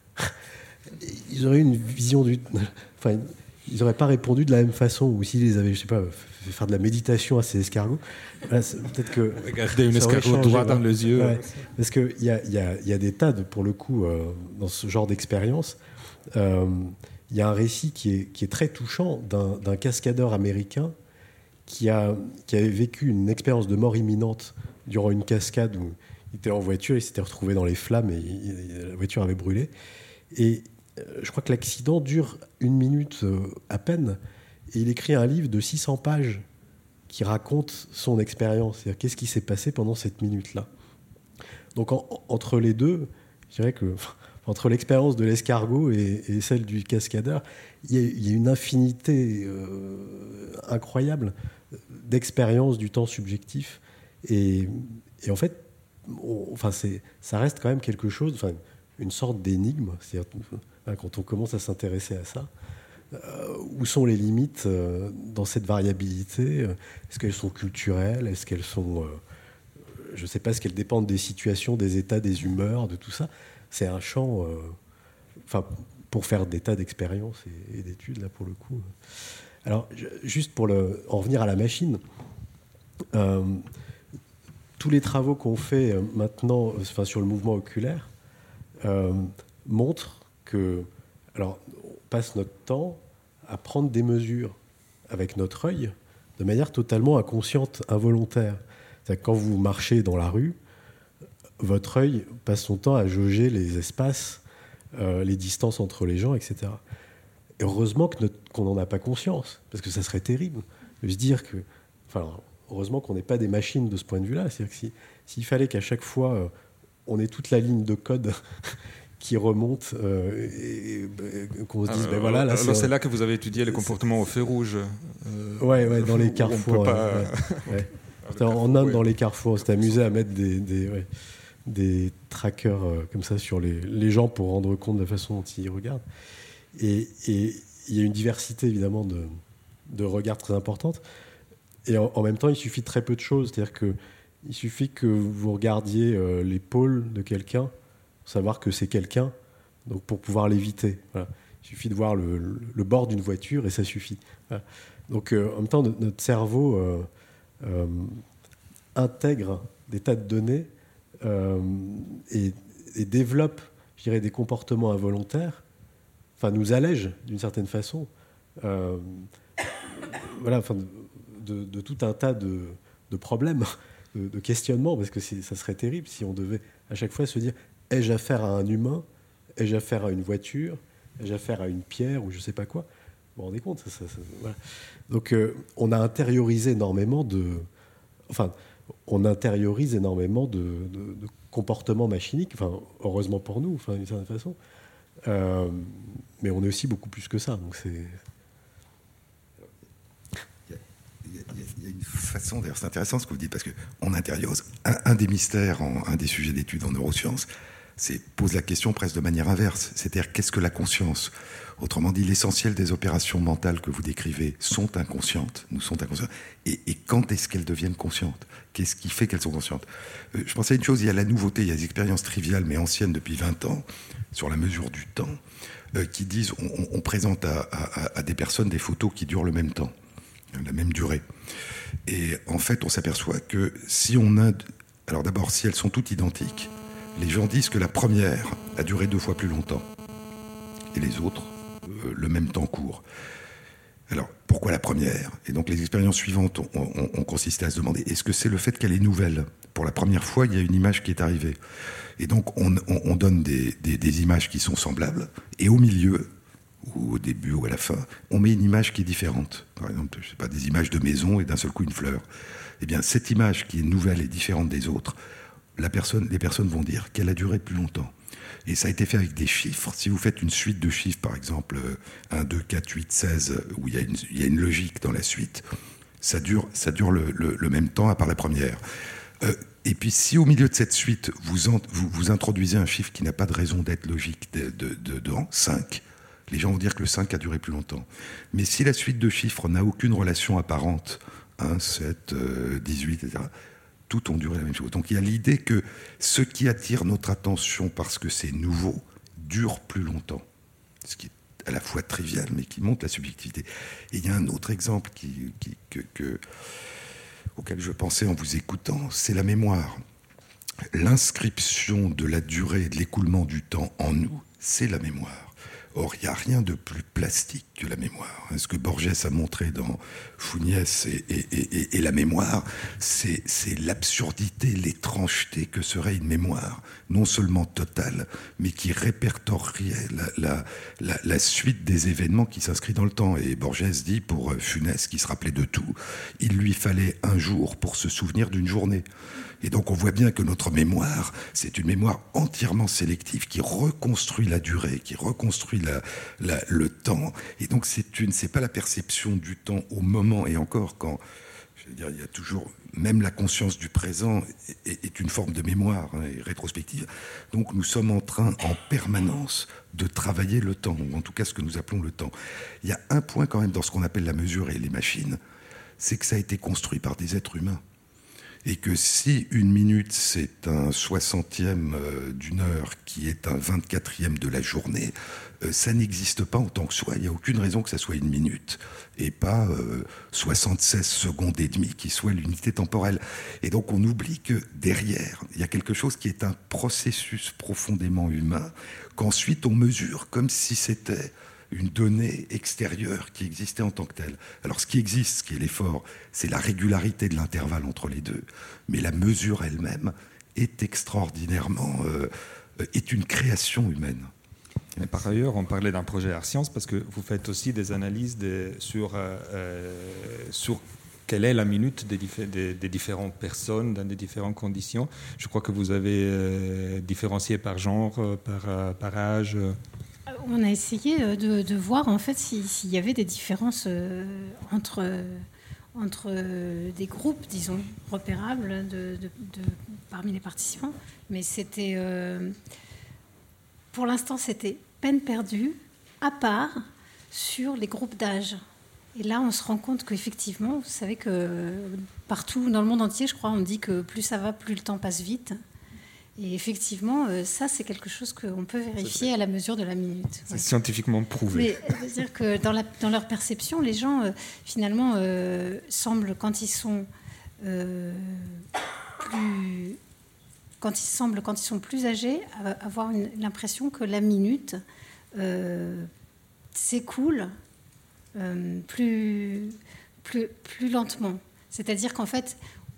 ils auraient une vision du... Enfin, ils n'auraient pas répondu de la même façon. Ou s'ils les avaient, je sais pas, fait faire de la méditation à ces escargots, là, peut-être que...
Regarder une escargot droit dans les yeux.
Ouais, parce qu'il y a, y, a, y a des tas, de, pour le coup, euh, dans ce genre d'expérience, il euh, y a un récit qui est, qui est très touchant d'un, d'un cascadeur américain qui, a, qui avait vécu une expérience de mort imminente durant une cascade où il était en voiture, il s'était retrouvé dans les flammes et il, la voiture avait brûlé. Et euh, je crois que l'accident dure une minute euh, à peine. Et il écrit un livre de six cents pages qui raconte son expérience. C'est-à-dire qu'est-ce qui s'est passé pendant cette minute-là. Donc en, entre les deux, je dirais que entre l'expérience de l'escargot et, et celle du cascadeur, il y a, il y a une infinité euh, incroyable d'expériences du temps subjectif. Et, et en fait, on, enfin, c'est, ça reste quand même quelque chose, enfin, une sorte d'énigme. C'est-à-dire, quand on commence à s'intéresser à ça, euh, où sont les limites euh, dans cette variabilité ? Est-ce qu'elles sont culturelles ? Est-ce qu'elles sont, euh, je ne sais pas ce qu'elles dépendent des situations, des états, des humeurs, de tout ça. C'est un champ, euh, enfin, pour faire des tas d'expériences et, et d'études, là, pour le coup. Alors, juste pour le, en revenir à la machine, euh, tous les travaux qu'on fait maintenant, enfin, sur le mouvement oculaire, euh, montrent que, alors, on passe notre temps à prendre des mesures avec notre œil de manière totalement inconsciente, involontaire. C'est-à-dire que quand vous marchez dans la rue, votre œil passe son temps à jauger les espaces, euh, les distances entre les gens, et cetera. Et heureusement que notre, qu'on n'en a pas conscience, parce que ça serait terrible de se dire que... Enfin, heureusement qu'on n'est pas des machines de ce point de vue-là. C'est-à-dire que si, s'il fallait qu'à chaque fois, euh, on ait toute la ligne de code qui remonte euh, et, et qu'on se dise,
euh,
ben voilà... Là,
alors
c'est,
c'est là que vous avez étudié les comportements au feu rouge.
Euh, ouais, ouais, dans les carrefours.
On peut pas...
ouais, ouais. En Inde, ouais. Dans les carrefours, on s'était amusé à mettre des, des, ouais, des trackers euh, comme ça sur les, les gens pour rendre compte de la façon dont ils regardent. Et il y a une diversité, évidemment, de, de regards très importante. Et en, en même temps, il suffit de très peu de choses. C'est-à-dire qu'il suffit que vous regardiez euh, l'épaule de quelqu'un, pour savoir que c'est quelqu'un, donc pour pouvoir l'éviter. Voilà. Il suffit de voir le, le, le bord d'une voiture et ça suffit. Voilà. Donc, euh, en même temps, notre, notre cerveau... Euh, Euh, intègre des tas de données euh, et, et développe, je dirais, des comportements involontaires, enfin nous allège d'une certaine façon, euh, voilà, enfin, de, de, de tout un tas de, de problèmes, de, de questionnements, parce que c'est, ça serait terrible si on devait à chaque fois se dire ai-je affaire à un humain, ai-je affaire à une voiture, ai-je affaire à une pierre ou je ne sais pas quoi. Vous vous rendez compte ça, ça, ça, voilà. Donc, euh, on a intériorisé énormément de... Enfin, on intériorise énormément de, de, de comportements machiniques, enfin, heureusement pour nous, enfin, d'une certaine façon. Euh, mais on est aussi beaucoup plus que ça. Donc c'est...
Il y a, il y a, il y a une façon, d'ailleurs, c'est intéressant ce que vous dites, parce qu'on intériorise. Un, un des mystères, en, un des sujets d'étude en neurosciences, c'est pose la question presque de manière inverse. C'est-à-dire, qu'est-ce que la conscience ? Autrement dit, l'essentiel des opérations mentales que vous décrivez sont inconscientes, nous sont inconscientes. Et, et quand est-ce qu'elles deviennent conscientes ? Qu'est-ce qui fait qu'elles sont conscientes ? euh, Je pensais à une chose, il y a la nouveauté, il y a des expériences triviales mais anciennes depuis vingt ans, sur la mesure du temps, euh, qui disent, on, on présente à, à, à des personnes des photos qui durent le même temps, la même durée. Et en fait, on s'aperçoit que si on a... Alors d'abord, si elles sont toutes identiques, les gens disent que la première a duré deux fois plus longtemps. Et les autres, euh, le même temps court. Alors, pourquoi la première ? Et donc, les expériences suivantes ont, ont, ont consisté à se demander, est-ce que c'est le fait qu'elle est nouvelle ? Pour la première fois, il y a une image qui est arrivée. Et donc, on, on, on donne des, des, des images qui sont semblables, et au milieu, ou au début ou à la fin, on met une image qui est différente. Par exemple, je sais pas, des images de maison et d'un seul coup une fleur. Eh bien, cette image qui est nouvelle et différente des autres, la personne, les personnes vont dire qu'elle a duré plus longtemps. Et ça a été fait avec des chiffres. Si vous faites une suite de chiffres, par exemple un, deux, quatre, huit, seize, où il y a une, il y a une logique dans la suite, ça dure, ça dure le, le, le même temps à part la première. Euh, et puis si au milieu de cette suite, vous, en, vous, vous introduisez un chiffre qui n'a pas de raison d'être logique de, de, de, de cinq, les gens vont dire que le cinq a duré plus longtemps. Mais si la suite de chiffres n'a aucune relation apparente, un, sept, dix-huit, et cetera, toutes ont duré la même chose. Donc il y a l'idée que ce qui attire notre attention parce que c'est nouveau dure plus longtemps. Ce qui est à la fois trivial, mais qui montre la subjectivité. Et il y a un autre exemple qui, qui, que, que, auquel je pensais en vous écoutant, c'est la mémoire. L'inscription de la durée et de l'écoulement du temps en nous, c'est la mémoire. Or, il n'y a rien de plus plastique que la mémoire. Ce que Borges a montré dans Fugnès et, et, et, et la mémoire, c'est, c'est l'absurdité, l'étrangeté que serait une mémoire, non seulement totale, mais qui répertorierait la, la, la, la suite des événements qui s'inscrivent dans le temps. Et Borges dit, pour Funès, qui se rappelait de tout, il lui fallait un jour pour se souvenir d'une journée. Et donc on voit bien que notre mémoire, c'est une mémoire entièrement sélective qui reconstruit la durée, qui reconstruit la, la, le temps. Et donc c'est une, c'est pas la perception du temps au moment, et encore quand, je veux dire, il y a toujours, même la conscience du présent est, est une forme de mémoire, hein, et rétrospective. Donc nous sommes en train en permanence de travailler le temps, ou en tout cas ce que nous appelons le temps. Il y a un point quand même dans ce qu'on appelle la mesure et les machines, c'est que ça a été construit par des êtres humains. et que si une minute c'est un soixantième d'une heure qui est un vingt-quatrième de la journée, euh, ça n'existe pas en tant que soi. Il n'y a aucune raison que ça soit une minute et pas euh, soixante-seize secondes et demie qui soit l'unité temporelle. Et donc on oublie que derrière, il y a quelque chose qui est un processus profondément humain qu'ensuite on mesure comme si c'était une donnée extérieure qui existait en tant que telle. Alors ce qui existe, ce qui est l'effort, c'est la régularité de l'intervalle entre les deux. Mais la mesure elle-même est extraordinairement... Euh, est une création humaine.
Mais par ailleurs, on parlait d'un projet Ars Science parce que vous faites aussi des analyses de, sur, euh, sur quelle est la minute des, des, des différentes personnes dans des différentes conditions. Je crois que vous avez euh, différencié par genre, par, par âge.
On a essayé de, de voir en fait s'il si y avait des différences euh, entre, entre des groupes, disons, repérables de, de, de, parmi les participants. Mais c'était, euh, pour l'instant, c'était peine perdue, à part sur les groupes d'âge. Et là, on se rend compte qu'effectivement, vous savez que partout dans le monde entier, je crois, on dit que plus ça va, plus le temps passe vite. Et effectivement, ça, c'est quelque chose qu'on peut vérifier à la mesure de la minute.
C'est ouais. scientifiquement prouvé.
Mais c'est-à-dire que dans, la, dans leur perception, les gens, euh, finalement, euh, semblent, quand ils sont euh, plus... Quand ils semblent, quand ils sont plus âgés, avoir une, l'impression que la minute euh, s'écoule euh, plus, plus, plus lentement. C'est-à-dire qu'en fait,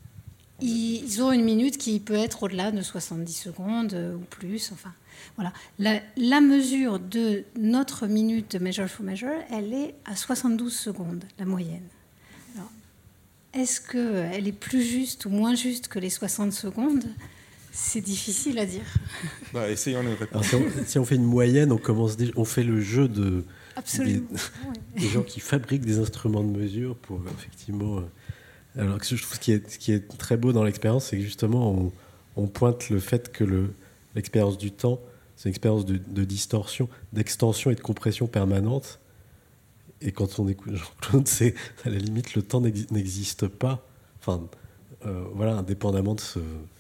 ils ont une minute qui peut être au-delà de soixante-dix secondes ou plus. Enfin, voilà. La, la mesure de notre minute de Measure for Measure, elle est à soixante-douze secondes, la moyenne. Alors, est-ce qu'elle est plus juste ou moins juste que les soixante secondes ? C'est difficile à dire.
Bah, essayons de répondre.
Si on, si on fait une moyenne, on commence déjà, on fait le jeu de
Absolument.
Des, des gens qui fabriquent des instruments de mesure pour effectivement. Alors que je trouve ce qui est, ce qui est très beau dans l'expérience, c'est que justement on, on pointe le fait que le, l'expérience du temps, c'est une expérience de, de distorsion, d'extension et de compression permanente. Et quand on écoute Jean-Claude, c'est à la limite le temps n'existe pas. Enfin, euh, voilà, indépendamment de ce.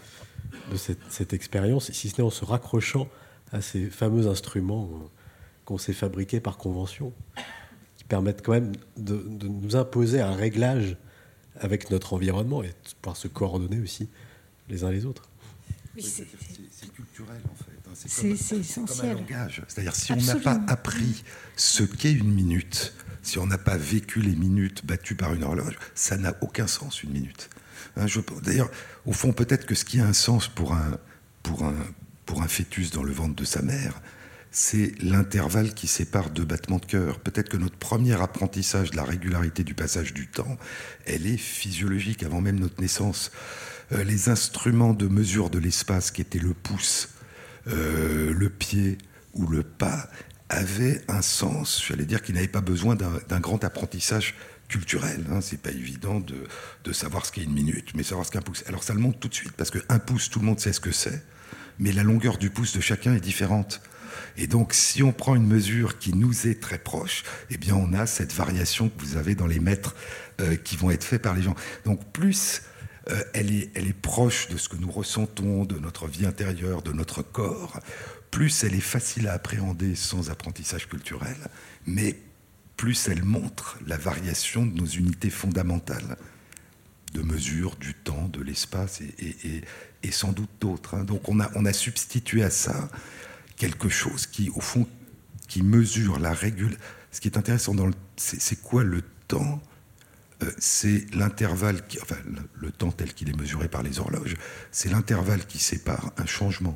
de cette, cette expérience, si ce n'est en se raccrochant à ces fameux instruments qu'on s'est fabriqués par convention, qui permettent quand même de, de nous imposer un réglage avec notre environnement et de pouvoir se coordonner aussi les uns les autres.
Oui, c'est,
c'est, c'est culturel en fait. C'est,
c'est,
comme,
c'est essentiel.
C'est comme un langage. C'est-à-dire si
Absolument.
on n'a pas appris ce qu'est une minute, si on n'a pas vécu les minutes battues par une horloge, ça n'a aucun sens une minute. Hein, je, d'ailleurs, au fond, peut-être que ce qui a un sens pour un, pour, un, pour un fœtus dans le ventre de sa mère, c'est l'intervalle qui sépare deux battements de cœur. Peut-être que notre premier apprentissage de la régularité du passage du temps, elle est physiologique avant même notre naissance. Euh, les instruments de mesure de l'espace qui étaient le pouce, euh, le pied ou le pas avaient un sens, j'allais dire, qui n'avait pas besoin d'un, d'un grand apprentissage culturel, hein, c'est pas évident de, de savoir ce qu'est une minute, mais savoir ce qu'est un pouce. Alors ça le montre tout de suite, parce qu'un pouce, tout le monde sait ce que c'est, mais la longueur du pouce de chacun est différente. Et donc, si on prend une mesure qui nous est très proche, eh bien, on a cette variation que vous avez dans les mètres euh, qui vont être faits par les gens. Donc, plus euh, elle est, elle est proche de ce que nous ressentons, de notre vie intérieure, de notre corps, plus elle est facile à appréhender sans apprentissage culturel, mais plus elle montre la variation de nos unités fondamentales de mesure du temps, de l'espace et, et, et, et sans doute d'autres. Hein. Donc on a, on a substitué à ça quelque chose qui, au fond, qui mesure la régule. Ce qui est intéressant, dans le, c'est, c'est quoi le temps ? euh, C'est l'intervalle, qui, enfin le, le temps tel qu'il est mesuré par les horloges, c'est l'intervalle qui sépare un changement.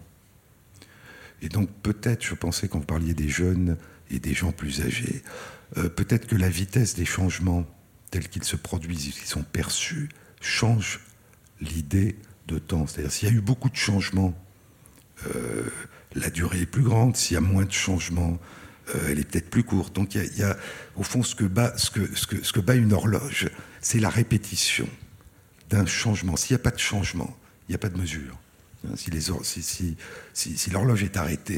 Et donc peut-être, je pensais quand vous parliez des jeunes et des gens plus âgés, euh, peut-être que la vitesse des changements tels qu'ils se produisent, qu'ils sont perçus, change l'idée de temps. C'est-à-dire s'il y a eu beaucoup de changements, euh, la durée est plus grande. S'il y a moins de changements, euh, elle est peut-être plus courte. Donc il y a, il y a au fond ce que, bat, ce, que, ce, que, ce que bat une horloge, c'est la répétition d'un changement. S'il n'y a pas de changement, il n'y a pas de mesure. Si, les, si, si, si, si l'horloge est arrêtée,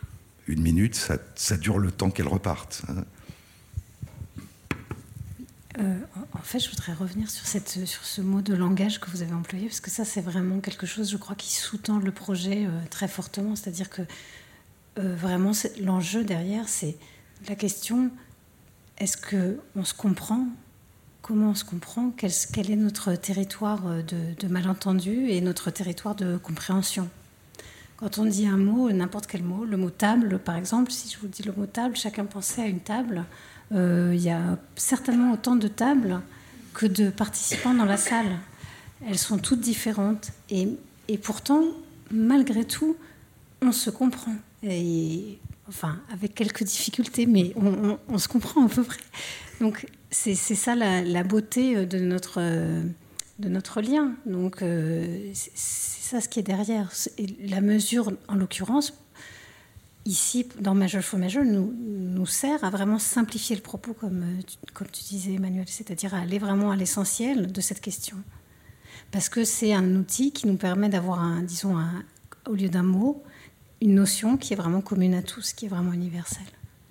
une minute, ça, ça dure le temps qu'elle reparte. Hein.
Euh, en fait, je voudrais revenir sur, cette, sur ce mot de langage que vous avez employé, parce que ça, c'est vraiment quelque chose, je crois, qui sous-tend le projet euh, très fortement. C'est-à-dire que euh, vraiment, l'enjeu derrière, c'est la question, est-ce qu'on se comprend ? Comment on se comprend ? quel, quel est notre territoire de, de malentendu et notre territoire de compréhension ? Quand on dit un mot, n'importe quel mot, le mot table, par exemple, si je vous dis le mot table, chacun pensait à une table. Euh, il y a certainement autant de tables que de participants dans la salle. Elles sont toutes différentes. Et, et pourtant, malgré tout, on se comprend. Et, enfin, avec quelques difficultés, mais on, on, on se comprend à peu près. Donc, c'est, c'est ça la, la beauté de notre, de notre lien. Donc, euh, c'est, c'est ça ce qui est derrière. Et la mesure, en l'occurrence, ici, dans Measure for Measure, nous, nous sert à vraiment simplifier le propos, comme, comme tu disais, Emmanuel, c'est-à-dire à aller vraiment à l'essentiel de cette question. Parce que c'est un outil qui nous permet d'avoir, un, disons, un, au lieu d'un mot, une notion qui est vraiment commune à tous, qui est vraiment universelle.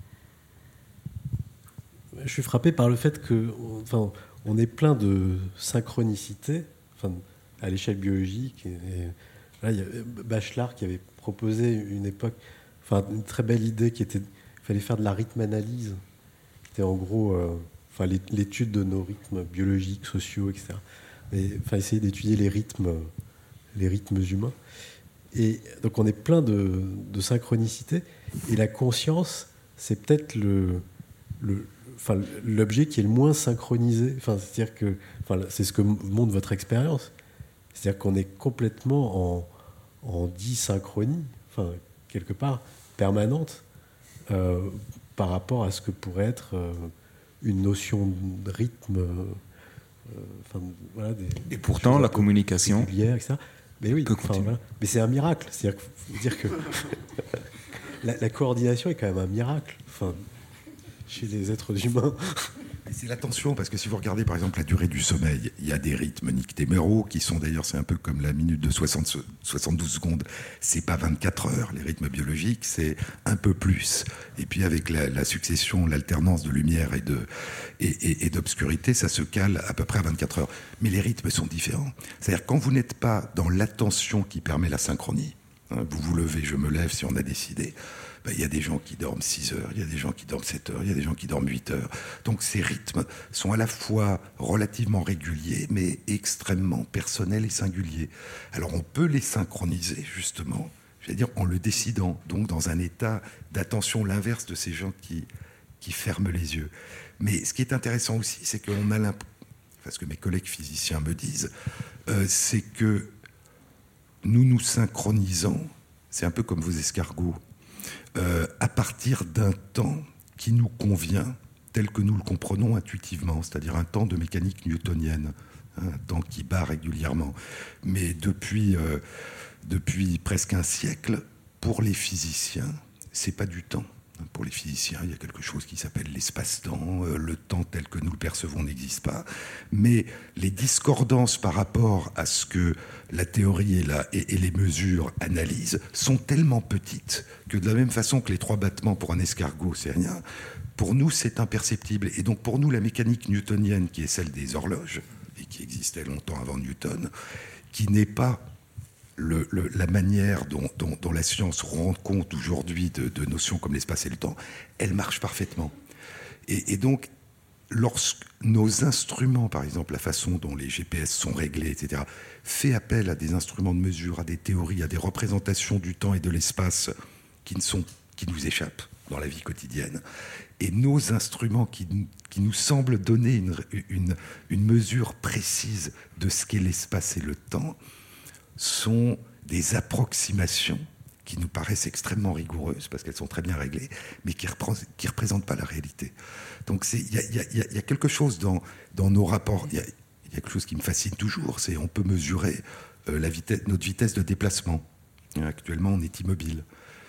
Je suis frappé par le fait qu'on enfin, on est plein de synchronicité, enfin, à l'échelle biologique. Et, et, là, il y a Bachelard qui avait proposé une époque, enfin, une très belle idée qui était, il fallait faire de la rythme-analyse. C'était en gros, euh, enfin, l'étude de nos rythmes biologiques, sociaux, et cetera. Et, enfin, essayer d'étudier les rythmes, les rythmes humains. Et donc, on est plein de, de synchronicité. Et la conscience, c'est peut-être le, le Enfin, l'objet qui est le moins synchronisé, enfin, c'est-à-dire que, enfin, c'est ce que montre votre expérience, c'est-à-dire qu'on est complètement en, en dysynchronie, enfin, quelque part, permanente, euh, par rapport à ce que pourrait être euh, une notion de rythme, euh, enfin, voilà, des,
et pourtant, la communication,
et cetera. Mais oui, enfin, voilà. Mais c'est un miracle, c'est-à-dire qu'il faut dire que la, la coordination est quand même un miracle, enfin, chez les êtres humains.
C'est l'attention, parce que si vous regardez par exemple la durée du sommeil, il y a des rythmes nictéméraux qui sont d'ailleurs, c'est un peu comme la minute de soixante, soixante-douze secondes, c'est pas vingt-quatre heures, les rythmes biologiques, c'est un peu plus. Et puis avec la, la succession, l'alternance de lumière et, de, et, et, et d'obscurité, ça se cale à peu près à vingt-quatre heures. Mais les rythmes sont différents. C'est-à-dire quand vous n'êtes pas dans l'attention qui permet la synchronie, hein, vous vous levez, je me lève si on a décidé, il y a des gens qui dorment six heures, il y a des gens qui dorment sept heures, il y a des gens qui dorment huit heures. Donc ces rythmes sont à la fois relativement réguliers, mais extrêmement personnels et singuliers. Alors on peut les synchroniser, justement, je vais dire, en le décidant, donc dans un état d'attention, l'inverse de ces gens qui, qui ferment les yeux. Mais ce qui est intéressant aussi, c'est qu'on a l'impression, enfin, ce que mes collègues physiciens me disent, euh, c'est que nous nous synchronisons, c'est un peu comme vos escargots, Euh, à partir d'un temps qui nous convient, tel que nous le comprenons intuitivement, c'est-à-dire un temps de mécanique newtonienne, hein, un temps qui bat régulièrement. Mais depuis, euh, depuis presque un siècle, pour les physiciens, c'est pas du temps. Pour les physiciens, il y a quelque chose qui s'appelle l'espace-temps. Euh, le temps tel que nous le percevons n'existe pas. Mais les discordances par rapport à ce que la théorie et, la, et, et les mesures analysent sont tellement petites que de la même façon que les trois battements pour un escargot, c'est rien. Pour nous, c'est imperceptible. Et donc pour nous, la mécanique newtonienne, qui est celle des horloges, et qui existait longtemps avant Newton, qui n'est pas Le, le, la manière dont, dont, dont la science rend compte aujourd'hui de, de notions comme l'espace et le temps, elle marche parfaitement. Et, et donc, lorsque nos instruments, par exemple, la façon dont les G P S sont réglés, et cetera, fait appel à des instruments de mesure, à des théories, à des représentations du temps et de l'espace qui, ne sont, qui nous échappent dans la vie quotidienne, et nos instruments qui, qui nous semblent donner une, une, une mesure précise de ce qu'est l'espace et le temps, sont des approximations qui nous paraissent extrêmement rigoureuses parce qu'elles sont très bien réglées, mais qui ne représentent pas la réalité. Donc il y, y, y a quelque chose dans, dans nos rapports, il y, y a quelque chose qui me fascine toujours, c'est on peut mesurer euh, la vitesse, notre vitesse de déplacement. Actuellement, on est immobile.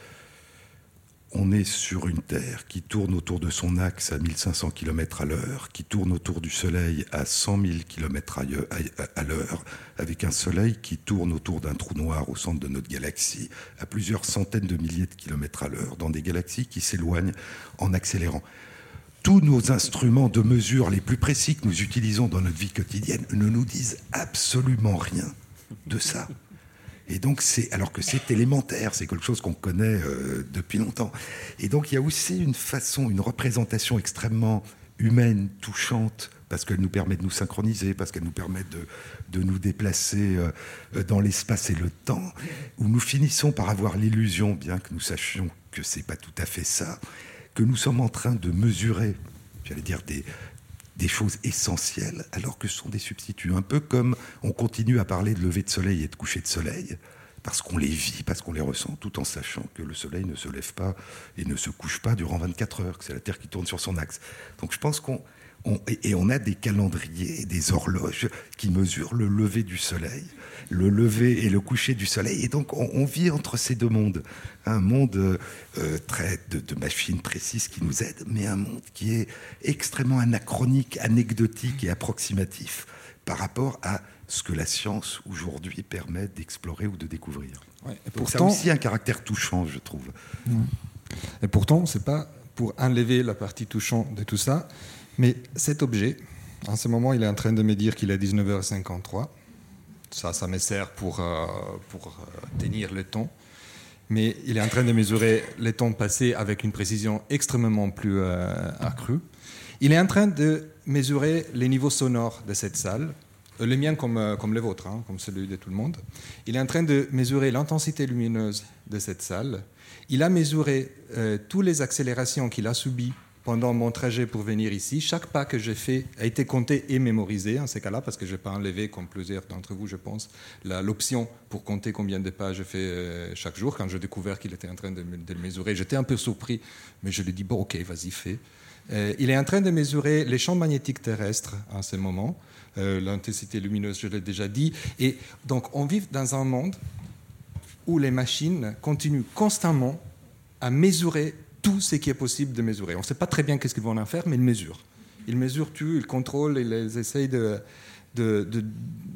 On est sur une Terre qui tourne autour de son axe à mille cinq cents kilomètres à l'heure, qui tourne autour du Soleil à cent mille kilomètres à l'heure, avec un Soleil qui tourne autour d'un trou noir au centre de notre galaxie à plusieurs centaines de milliers de kilomètres à l'heure, dans des galaxies qui s'éloignent en accélérant. tous nos instruments de mesure les plus précis que nous utilisons dans notre vie quotidienne ne nous disent absolument rien de ça. Et donc, c'est, alors que c'est élémentaire, c'est quelque chose qu'on connaît euh, depuis longtemps. Et donc, il y a aussi une façon, une représentation extrêmement humaine, touchante, parce qu'elle nous permet de nous synchroniser, parce qu'elle nous permet de, de nous déplacer euh, dans l'espace et le temps, où nous finissons par avoir l'illusion, bien que nous sachions que c'est pas tout à fait ça, que nous sommes en train de mesurer, j'allais dire, des... des choses essentielles, alors que ce sont des substituts. Un peu comme on continue à parler de lever de soleil et de coucher de soleil, parce qu'on les vit, parce qu'on les ressent, tout en sachant que le soleil ne se lève pas et ne se couche pas durant vingt-quatre heures, que c'est la Terre qui tourne sur son axe. Donc je pense qu'on... On, et on a des calendriers, des horloges qui mesurent le lever du soleil, le lever et le coucher du soleil. Et donc, on, on vit entre ces deux mondes. Un monde euh, très de, de machines précises qui nous aident, mais un monde qui est extrêmement anachronique, anecdotique et approximatif par rapport à ce que la science, aujourd'hui, permet d'explorer ou de découvrir. Ouais, et donc, pourtant, ça a aussi un caractère touchant, je trouve.
Et pourtant, ce n'est pas pour enlever la partie touchante de tout ça. Mais cet objet, en ce moment, il est en train de me dire qu'il est dix-neuf heures cinquante-trois. Ça, ça me sert pour, euh, pour euh, tenir le temps. Mais il est en train de mesurer le temps passé avec une précision extrêmement plus euh, accrue. Il est en train de mesurer les niveaux sonores de cette salle, euh, les miens comme, euh, comme les vôtres, hein, comme celui de tout le monde. Il est en train de mesurer l'intensité lumineuse de cette salle. Il a mesuré euh, toutes les accélérations qu'il a subies pendant mon trajet pour venir ici. Chaque pas que j'ai fait a été compté et mémorisé en ces cas-là, parce que je n'ai pas enlevé, comme plusieurs d'entre vous, je pense, la, l'option pour compter combien de pas je fais euh, chaque jour. Quand j'ai découvert qu'il était en train de, de le mesurer, j'étais un peu surpris, mais je lui ai dit, bon, ok, vas-y, fais. Euh, il est en train de mesurer les champs magnétiques terrestres en ce moment, euh, l'intensité lumineuse, je l'ai déjà dit. Et donc, on vit dans un monde où les machines continuent constamment à mesurer tout ce qui est possible de mesurer. On ne sait pas très bien qu'est-ce qu'ils vont en faire, mais ils mesurent. Ils mesurent tout, ils contrôlent, ils essayent de... de, de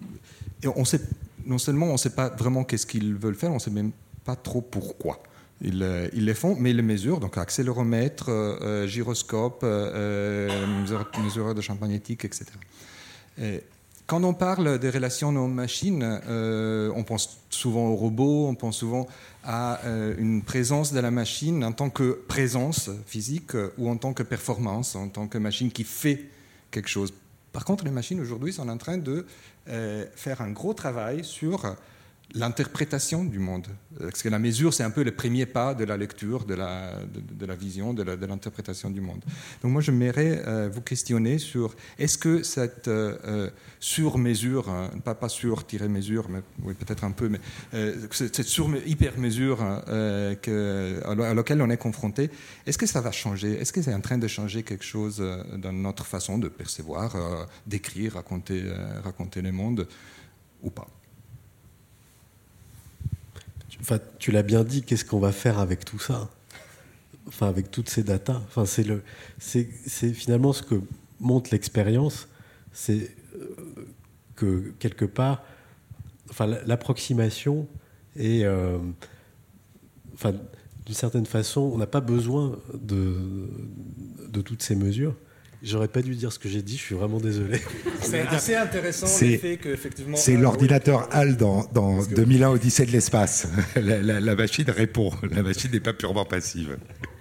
et on sait, non seulement on ne sait pas vraiment qu'est-ce qu'ils veulent faire, on ne sait même pas trop pourquoi. Ils, euh, ils les font, mais ils les mesurent. Donc accéléromètre, euh, gyroscope, euh, mesureur de champ magnétique, et cetera. Et quand on parle des relations homme-machine, euh, on pense souvent aux robots, on pense souvent à euh, une présence de la machine en tant que présence physique euh, ou en tant que performance, en tant que machine qui fait quelque chose. Par contre, les machines aujourd'hui sont en train de euh, faire un gros travail sur l'interprétation du monde. Parce que la mesure, c'est un peu le premier pas de la lecture, de la, de, de la vision, de, la, de l'interprétation du monde. Donc moi, j'aimerais euh, vous questionner sur est-ce que cette euh, sur-mesure, hein, pas, pas sur-mesure, mais oui, peut-être un peu, mais euh, cette sur-hyper-mesure euh, que, à laquelle on est confronté, est-ce que ça va changer? Est-ce que c'est en train de changer quelque chose dans notre façon de percevoir, euh, d'écrire, raconter, euh, raconter le monde ou pas?
Enfin, tu l'as bien dit, qu'est-ce qu'on va faire avec tout ça? Enfin, avec toutes ces datas. Enfin, c'est, le, c'est, c'est finalement ce que montre l'expérience, c'est que quelque part, enfin, l'approximation est, euh, enfin, d'une certaine façon, on n'a pas besoin de, de toutes ces mesures. J'aurais pas dû dire ce que j'ai dit, je suis vraiment désolé.
C'est assez intéressant
c'est,
le fait qu'effectivement...
C'est ah, l'ordinateur oui. HAL dans, dans deux mille un Odyssée de l'espace. La, la, la machine répond, la machine n'est pas purement passive.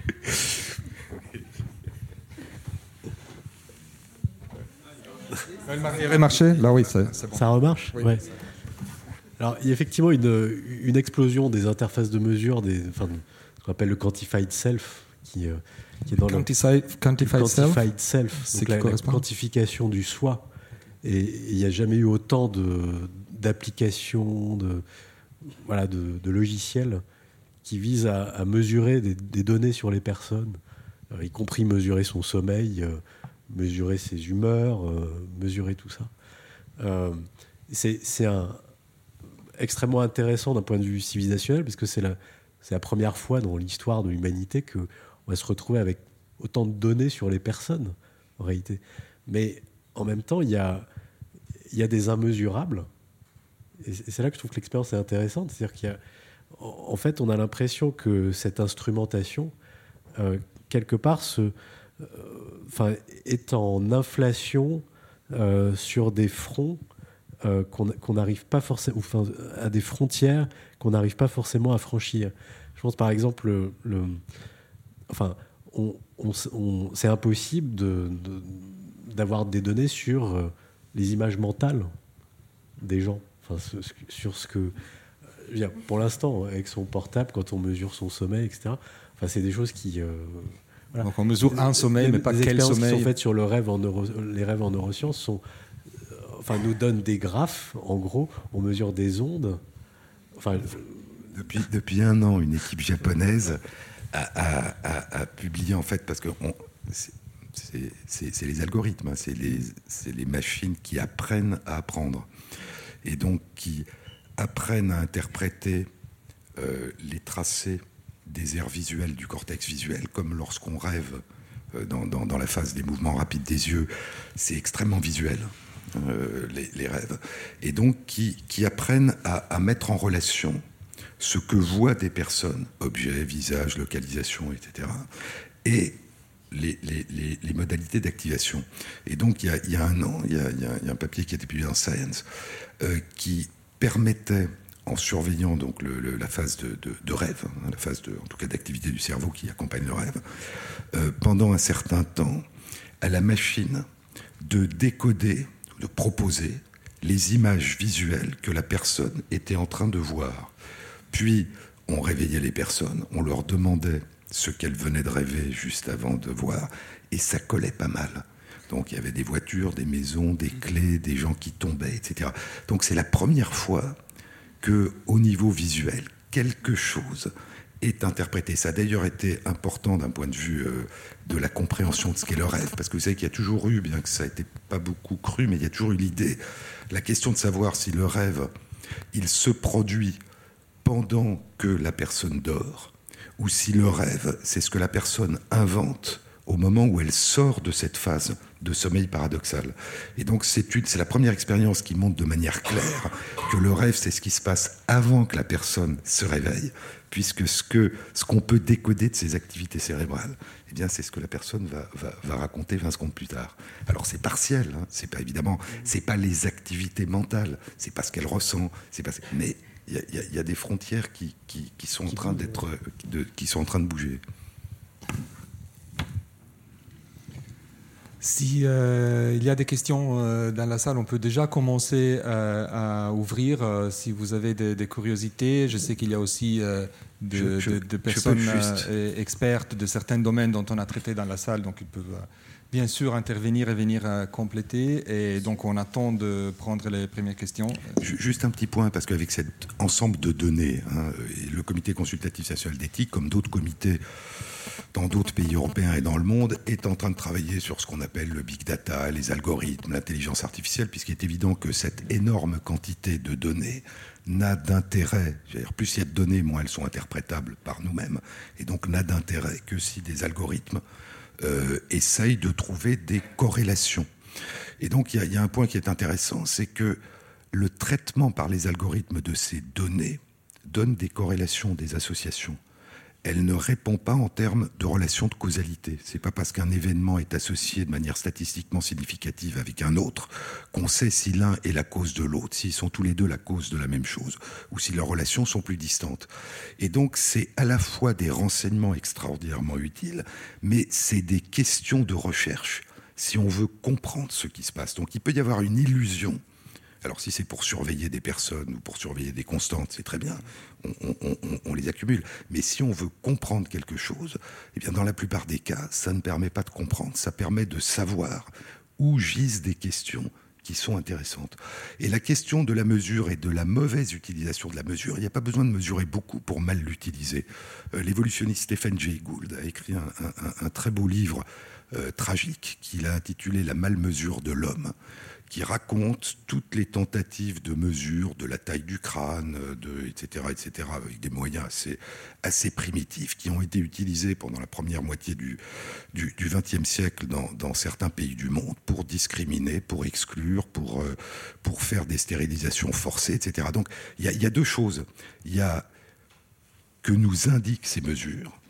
Elle remarché? Là oui, c'est, c'est bon.
Ça remarche oui. Ouais. Alors il y a effectivement une, une explosion des interfaces de mesure, des, enfin, ce qu'on appelle le quantified self, qui... Euh, qui est dans
Quantified,
le
quantified,
quantified
self,
self donc la, la quantification du soi. Et il n'y a jamais eu autant de, d'applications, de, voilà, de, de logiciels qui visent à, à mesurer des, des données sur les personnes, euh, y compris mesurer son sommeil, euh, mesurer ses humeurs, euh, mesurer tout ça. Euh, c'est, c'est un, extrêmement intéressant d'un point de vue civilisationnel, parce que c'est la, c'est la première fois dans l'histoire de l'humanité que on va se retrouver avec autant de données sur les personnes, en réalité. Mais en même temps, il y a, il y a des immesurables. Et c'est là que je trouve que l'expérience est intéressante. C'est-à-dire qu'il y a, en fait, on a l'impression que cette instrumentation, euh, quelque part, se, enfin, est en inflation euh, sur des fronts euh, qu'on n'arrive pas forcément, enfin, à des frontières qu'on n'arrive pas forcément à franchir. Je pense par exemple, le, le, enfin, on, on, on, c'est impossible de, de, d'avoir des données sur euh, les images mentales des gens, enfin, ce, sur ce que, euh, pour l'instant, avec son portable, quand on mesure son sommeil, et cetera. Enfin, c'est des choses qui euh, voilà.
Donc on mesure un sommeil,
les,
mais pas
les
quel sommeil.
Les qui sont faites sur le rêve en neuro, les rêves en neurosciences sont, euh, enfin, nous donnent des graphes. En gros, on mesure des ondes. Enfin,
depuis depuis un an, une équipe japonaise a, a, a, a publié en fait parce que on, c'est, c'est, c'est, c'est les algorithmes, hein, c'est les c'est les machines qui apprennent à apprendre et donc qui apprennent à interpréter euh, les tracés des aires visuelles du cortex visuel, comme lorsqu'on rêve dans, dans, dans la phase des mouvements rapides des yeux, c'est extrêmement visuel, euh, les, les rêves, et donc qui, qui apprennent à, à mettre en relation ce que voient des personnes, objets, visages, localisation, et cetera, et les, les, les, les modalités d'activation. Et donc il y a, il y a un an, il y a, il y a, il y a un papier qui a été publié dans Science euh, qui permettait, en surveillant donc le, le, la phase de, de, de rêve, hein, la phase de, en tout cas d'activité du cerveau qui accompagne le rêve, euh, pendant un certain temps, à la machine de décoder, de proposer les images visuelles que la personne était en train de voir. Puis, on réveillait les personnes, on leur demandait ce qu'elles venaient de rêver juste avant de voir, et ça collait pas mal. Donc, il y avait des voitures, des maisons, des clés, des gens qui tombaient, et cetera. Donc, c'est la première fois qu'au niveau visuel, quelque chose est interprété. Ça a d'ailleurs été important d'un point de vue euh, de la compréhension de ce qu'est le rêve, parce que vous savez qu'il y a toujours eu, bien que ça n'a été pas beaucoup cru, mais il y a toujours eu l'idée, la question de savoir si le rêve, il se produit pendant que la personne dort, ou si le rêve, c'est ce que la personne invente au moment où elle sort de cette phase de sommeil paradoxal. Et donc c'est, une, c'est la première expérience qui montre de manière claire que le rêve, c'est ce qui se passe avant que la personne se réveille, puisque ce, que, ce qu'on peut décoder de ses activités cérébrales, eh bien, c'est ce que la personne va, va, va raconter vingt secondes plus tard. Alors c'est partiel, hein, c'est pas évidemment, c'est pas les activités mentales, c'est pas ce qu'elle ressent, c'est pas, mais il y, y, y a des frontières qui, qui, qui, sont en train d'être, de, qui sont en train de bouger.
Si euh, il y a des questions euh, dans la salle, on peut déjà commencer euh, à ouvrir. Euh, si vous avez des, des curiosités, je sais qu'il y a aussi euh, de, je, je, de, de personnes euh, expertes de certains domaines dont on a traité dans la salle, donc ils peuvent euh, bien sûr intervenir et venir euh, compléter. Et donc on attend de prendre les premières questions.
Juste un petit point, parce qu'avec cet ensemble de données, hein, le comité consultatif social d'éthique, comme d'autres comités dans d'autres pays européens et dans le monde, est en train de travailler sur ce qu'on appelle le big data, les algorithmes, l'intelligence artificielle, puisqu'il est évident que cette énorme quantité de données n'a d'intérêt, c'est-à-dire plus il y a de données, moins elles sont interprétables par nous-mêmes, et donc n'a d'intérêt que si des algorithmes euh, essayent de trouver des corrélations. Et donc il y, y a un point qui est intéressant, c'est que le traitement par les algorithmes de ces données donne des corrélations, des associations. Elle ne répond pas en termes de relation de causalité. Ce n'est pas parce qu'un événement est associé de manière statistiquement significative avec un autre qu'on sait si l'un est la cause de l'autre, s'ils sont tous les deux la cause de la même chose, ou si leurs relations sont plus distantes. Et donc, c'est à la fois des renseignements extraordinairement utiles, mais c'est des questions de recherche si on veut comprendre ce qui se passe. Donc, il peut y avoir une illusion. Alors si c'est pour surveiller des personnes ou pour surveiller des constantes, c'est très bien, on, on, on, on les accumule. Mais si on veut comprendre quelque chose, eh bien dans la plupart des cas, ça ne permet pas de comprendre, ça permet de savoir où gisent des questions qui sont intéressantes. Et la question de la mesure et de la mauvaise utilisation de la mesure, il n'y a pas besoin de mesurer beaucoup pour mal l'utiliser. Euh, l'évolutionniste Stephen Jay Gould a écrit un, un, un très beau livre euh, tragique qu'il a intitulé « La malmesure de l'homme », qui raconte toutes les tentatives de mesure de la taille du crâne, de, et cetera, et cetera, avec des moyens assez, assez primitifs qui ont été utilisés pendant la première moitié du, du, du vingtième siècle dans, dans certains pays du monde pour discriminer, pour exclure, pour, euh, pour faire des stérilisations forcées, et cetera. Donc il y, y a deux choses. Il y a que nous indiquent ces mesures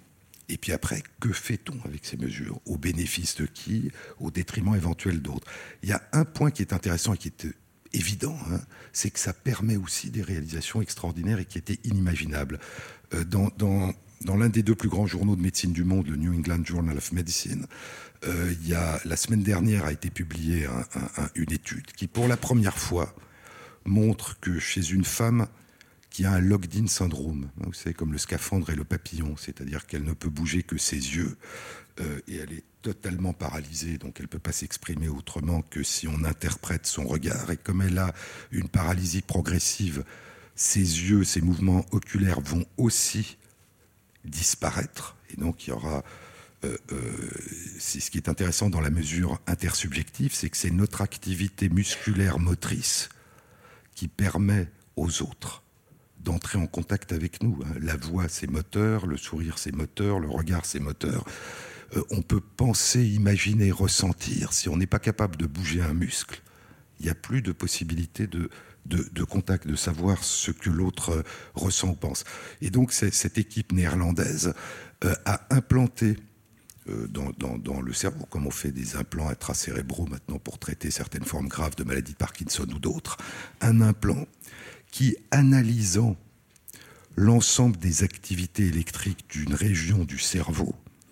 Et puis après, que fait-on avec ces mesures? Au bénéfice de qui? Au détriment éventuel d'autres? Il y a un point qui est intéressant et qui est évident, hein, c'est que ça permet aussi des réalisations extraordinaires et qui étaient inimaginables. Euh, dans, dans, dans l'un des deux plus grands journaux de médecine du monde, le New England Journal of Medicine, euh, il y a, la semaine dernière a été publiée un, un, un, une étude qui, pour la première fois, montre que chez une femme qui a un locked-in syndrome, vous savez, comme le scaphandre et le papillon, c'est-à-dire qu'elle ne peut bouger que ses yeux, euh, et elle est totalement paralysée, donc elle ne peut pas s'exprimer autrement que si on interprète son regard. Et comme elle a une paralysie progressive, ses yeux, ses mouvements oculaires vont aussi disparaître. Et donc il y aura... Euh, euh, c'est ce qui est intéressant dans la mesure intersubjective, c'est que c'est notre activité musculaire motrice qui permet aux autres d'entrer en contact avec nous. La voix, c'est moteur, le sourire, c'est moteur, le regard, c'est moteur. Euh, on peut penser, imaginer, ressentir. Si on n'est pas capable de bouger un muscle, il n'y a plus de possibilité de, de, de contact, de savoir ce que l'autre euh, ressent ou pense. Et donc, cette équipe néerlandaise euh, a implanté euh, dans, dans, dans le cerveau, comme on fait des implants intracérébraux maintenant pour traiter certaines formes graves de maladie de Parkinson ou d'autres, un implant qui, analysant l'ensemble des activités électriques d'une région du cerveau,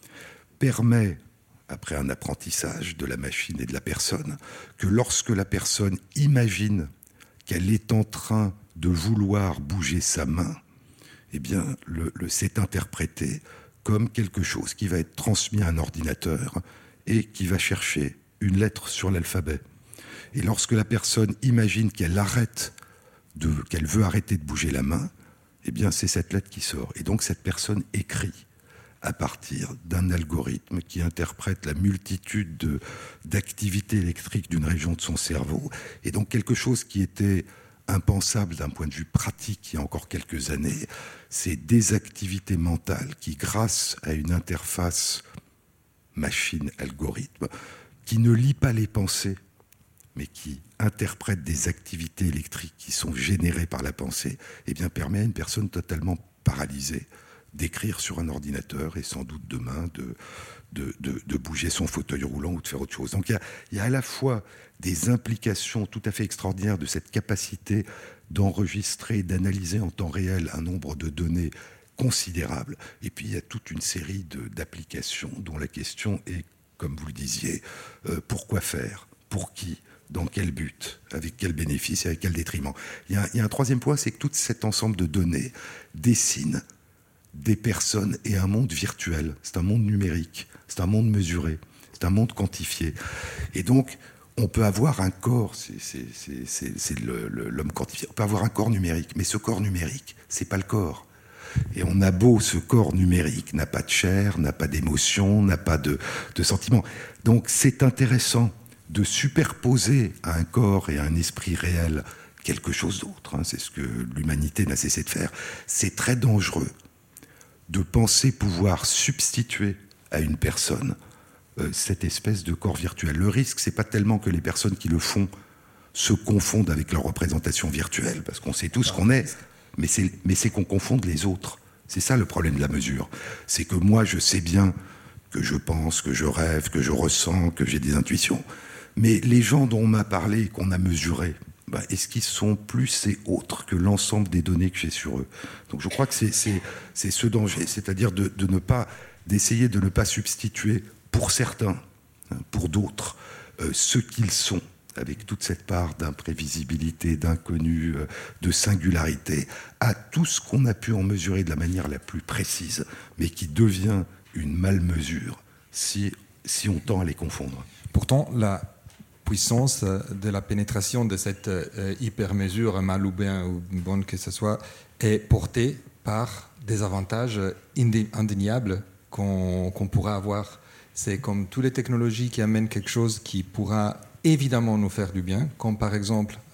permet, après un apprentissage de la machine et de la personne, que lorsque la personne imagine qu'elle est en train de vouloir bouger sa main, eh bien, le, le, c'est interprété comme quelque chose qui va être transmis à un ordinateur et qui va chercher une lettre sur l'alphabet. Et lorsque la personne imagine qu'elle arrête De, qu'elle veut arrêter de bouger la main, eh bien c'est cette lettre qui sort. Et donc cette personne écrit à partir d'un algorithme qui interprète la multitude de, d'activités électriques d'une région de son cerveau. Et donc quelque chose qui était impensable d'un point de vue pratique il y a encore quelques années, c'est des activités mentales qui, grâce à une interface machine-algorithme, qui ne lit pas les pensées, mais qui interprète des activités électriques qui sont générées par la pensée, eh bien, permet à une personne totalement paralysée d'écrire sur un ordinateur et sans doute demain de, de, de, de bouger son fauteuil roulant ou de faire autre chose. Donc il y a, il y a à la fois des implications tout à fait extraordinaires de cette capacité d'enregistrer, d'analyser en temps réel un nombre de données considérable, et puis il y a toute une série de, d'applications dont la question est, comme vous le disiez, euh, pourquoi faire ? Pour qui ? Dans quel but, avec quel bénéfice et avec quel détriment. Il y a, il y a un troisième point, c'est que tout cet ensemble de données dessine des personnes et un monde virtuel. C'est un monde numérique, c'est un monde mesuré, c'est un monde quantifié. Et donc, on peut avoir un corps, c'est, c'est, c'est, c'est, c'est le, le, l'homme quantifié, on peut avoir un corps numérique, mais ce corps numérique, c'est pas le corps. Et on a beau, ce corps numérique n'a pas de chair, n'a pas d'émotion, n'a pas de, de sentiments. Donc, c'est intéressant de superposer à un corps et à un esprit réel quelque chose d'autre. Hein, c'est ce que l'humanité n'a cessé de faire. C'est très dangereux de penser pouvoir substituer à une personne euh, cette espèce de corps virtuel. Le risque, c'est pas tellement que les personnes qui le font se confondent avec leur représentation virtuelle, parce qu'on sait tous qu'on est, mais c'est, mais c'est qu'on confonde les autres. C'est ça le problème de la mesure. C'est que moi, je sais bien que je pense, que je rêve, que je ressens, que j'ai des intuitions. Mais les gens dont on m'a parlé et qu'on a mesurés, bah, est-ce qu'ils sont plus et autres que l'ensemble des données que j'ai sur eux? Donc je crois que c'est, c'est, c'est ce danger, c'est-à-dire de, de ne pas, d'essayer de ne pas substituer pour certains, hein, pour d'autres, euh, ce qu'ils sont, avec toute cette part d'imprévisibilité, d'inconnu, euh, de singularité, à tout ce qu'on a pu en mesurer de la manière la plus précise, mais qui devient une malmesure si, si on tend à les confondre.
Pourtant, la puissance de la pénétration de cette euh, hyper-mesure, mal ou bien ou bonne que ce soit, est portée par des avantages indéniables qu'on, qu'on pourra avoir. C'est comme toutes les technologies qui amènent quelque chose qui pourra évidemment nous faire du bien, comme par exemple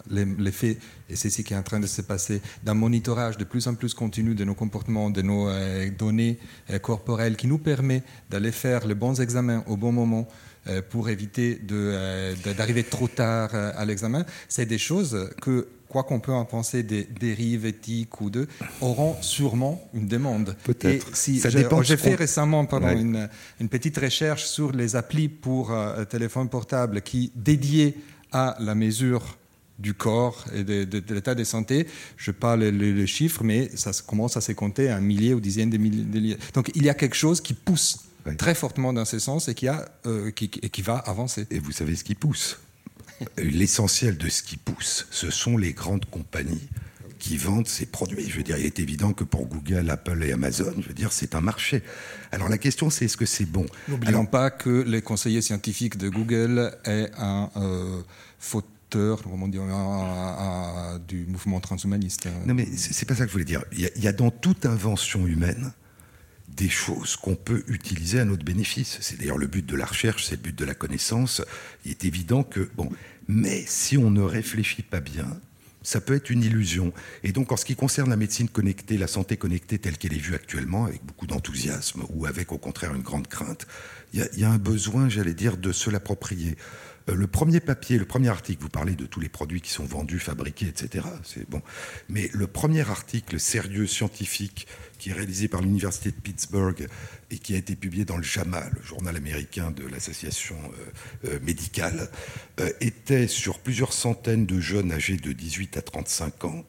l'effet, et c'est ce qui est en train de se passer, d'un monitorage de plus en plus continu de nos comportements, de nos euh, données euh, corporelles, qui nous permet d'aller faire les bons examens au bon moment euh, pour éviter de, euh, d'arriver trop tard euh, à l'examen. C'est des choses que, quoi qu'on peut en penser, des dérives éthiques ou de, auront sûrement une demande.
Peut-être.
Et si,
Ça
j'ai,
dépend
j'ai fait
qu'on...
récemment pardon,
ouais.
une, une petite recherche sur les applis pour euh, téléphone portable qui dédiées à la mesure du corps et de, de, de l'état de santé. Je parle les, les chiffres, mais ça commence à se compter à un millier ou dizaines de milliers. Donc il y a quelque chose qui pousse ouais. très fortement dans ce sens et qui, a, euh, qui, qui va avancer.
Et vous savez ce qui pousse ? L'essentiel de ce qui pousse, ce sont les grandes compagnies qui vendent ces produits. Je veux dire, il est évident que pour Google, Apple et Amazon, je veux dire, c'est un marché. Alors la question, c'est est-ce que c'est bon ?
N'oublions Alors, pas que les conseillers scientifiques de Google est un euh, fauteur, comment dire, un, un, un, du mouvement transhumaniste.
Non, mais c'est, c'est pas ça que je voulais dire. Il y a, il y a dans toute invention humaine des choses qu'on peut utiliser à notre bénéfice. C'est d'ailleurs le but de la recherche, c'est le but de la connaissance. Il est évident que, bon, mais si on ne réfléchit pas bien, ça peut être une illusion. Et donc, en ce qui concerne la médecine connectée, la santé connectée telle qu'elle est vue actuellement, avec beaucoup d'enthousiasme ou avec, au contraire, une grande crainte, il y a, il y a un besoin, j'allais dire, de se l'approprier. Euh, le premier papier, le premier article, vous parlez de tous les produits qui sont vendus, fabriqués, et cetera. C'est bon. Mais le premier article sérieux, scientifique, qui est réalisé par l'Université de Pittsburgh et qui a été publié dans le JAMA, le journal américain de l'association euh, euh, médicale, euh, était sur plusieurs centaines de jeunes âgés de dix-huit à trente-cinq ans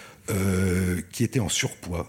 euh, qui étaient en surpoids,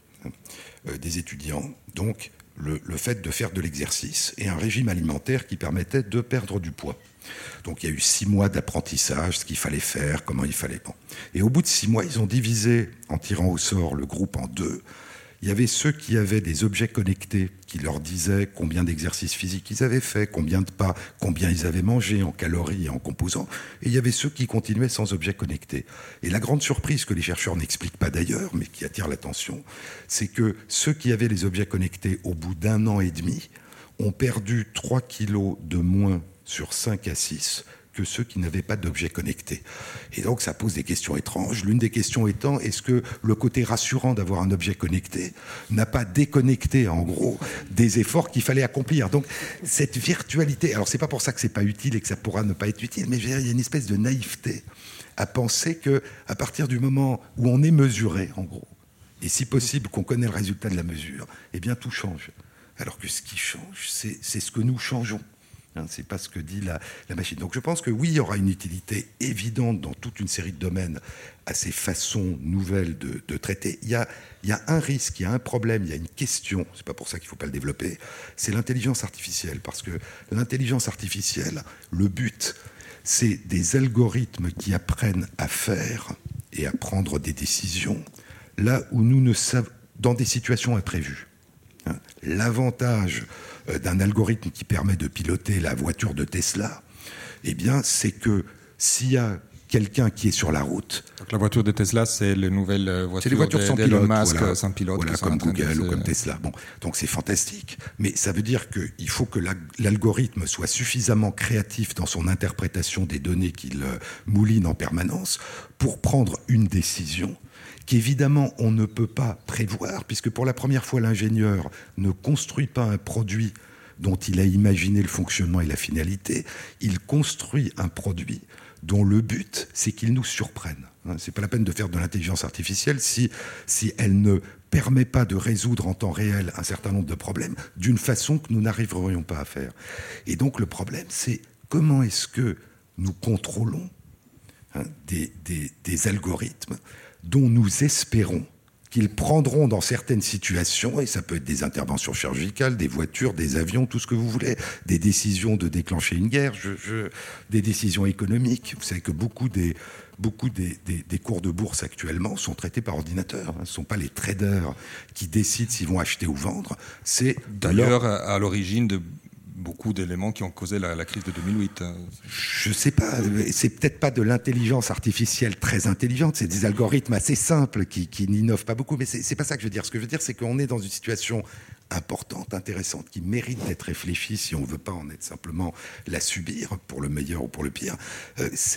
euh, des étudiants. Donc, le, le fait de faire de l'exercice et un régime alimentaire qui permettait de perdre du poids. Donc il y a eu six mois d'apprentissage, ce qu'il fallait faire, comment il fallait... Bon. Et au bout de six mois, ils ont divisé, en tirant au sort le groupe en deux. Il y avait ceux qui avaient des objets connectés qui leur disaient combien d'exercices physiques ils avaient fait, combien de pas, combien ils avaient mangé en calories et en composants. Et il y avait ceux qui continuaient sans objets connectés. Et la grande surprise que les chercheurs n'expliquent pas d'ailleurs, mais qui attire l'attention, c'est que ceux qui avaient les objets connectés au bout d'un an et demi ont perdu trois kilos de moins sur cinq à six que ceux qui n'avaient pas d'objets connectés. Et donc ça pose des questions étranges. L'une des questions étant, est-ce que le côté rassurant d'avoir un objet connecté n'a pas déconnecté, en gros, des efforts qu'il fallait accomplir ? Donc cette virtualité, alors c'est pas pour ça que c'est pas utile et que ça pourra ne pas être utile, mais je veux dire, il y a une espèce de naïveté à penser que à partir du moment où on est mesuré, en gros, et si possible qu'on connaît le résultat de la mesure, eh bien tout change. Alors que ce qui change, c'est, c'est ce que nous changeons. C'est pas ce que dit la, la machine. Donc je pense que oui, il y aura une utilité évidente dans toute une série de domaines à ces façons nouvelles de, de traiter. Il y, a, il y a un risque, il y a un problème, il y a une question, c'est pas pour ça qu'il faut pas le développer, c'est l'intelligence artificielle. Parce que l'intelligence artificielle, le but, c'est des algorithmes qui apprennent à faire et à prendre des décisions là où nous ne savons, dans des situations imprévues. Hein, l'avantage d'un algorithme qui permet de piloter la voiture de Tesla, eh bien, c'est que s'il y a quelqu'un qui est sur la route...
Donc la voiture de Tesla, c'est les nouvelles voitures,
c'est les voitures
de,
sans
d'Elon
pilote,
Musk,
voilà,
sans pilote.
Voilà, comme Google ou comme Tesla. Bon, donc c'est fantastique. Mais ça veut dire qu'il faut que la, l'algorithme soit suffisamment créatif dans son interprétation des données qu'il mouline en permanence pour prendre une décision qu'évidemment on ne peut pas prévoir, puisque pour la première fois l'ingénieur ne construit pas un produit dont il a imaginé le fonctionnement et la finalité, il construit un produit dont le but c'est qu'il nous surprenne. C'est pas la peine de faire de l'intelligence artificielle si, si elle ne permet pas de résoudre en temps réel un certain nombre de problèmes d'une façon que nous n'arriverions pas à faire. Et donc le problème c'est comment est-ce que nous contrôlons hein, des, des, des algorithmes dont nous espérons qu'ils prendront dans certaines situations, et ça peut être des interventions chirurgicales, des voitures, des avions, tout ce que vous voulez, des décisions de déclencher une guerre, je, je, des décisions économiques. Vous savez que beaucoup des, beaucoup des, des, des cours de bourse actuellement sont traités par ordinateur. Ce ne sont pas les traders qui décident s'ils vont acheter ou vendre. C'est
d'ailleurs leur... à l'origine de beaucoup d'éléments qui ont causé la, la crise de deux mille huit.
Je ne sais pas, c'est peut-être pas de l'intelligence artificielle très intelligente, c'est des algorithmes assez simples qui, qui n'innovent pas beaucoup, mais c'est, c'est pas ça que je veux dire. Ce que je veux dire, c'est qu'on est dans une situation importante, intéressante, qui mérite d'être réfléchie si on ne veut pas en être simplement la subir, pour le meilleur ou pour le pire. Euh, c'est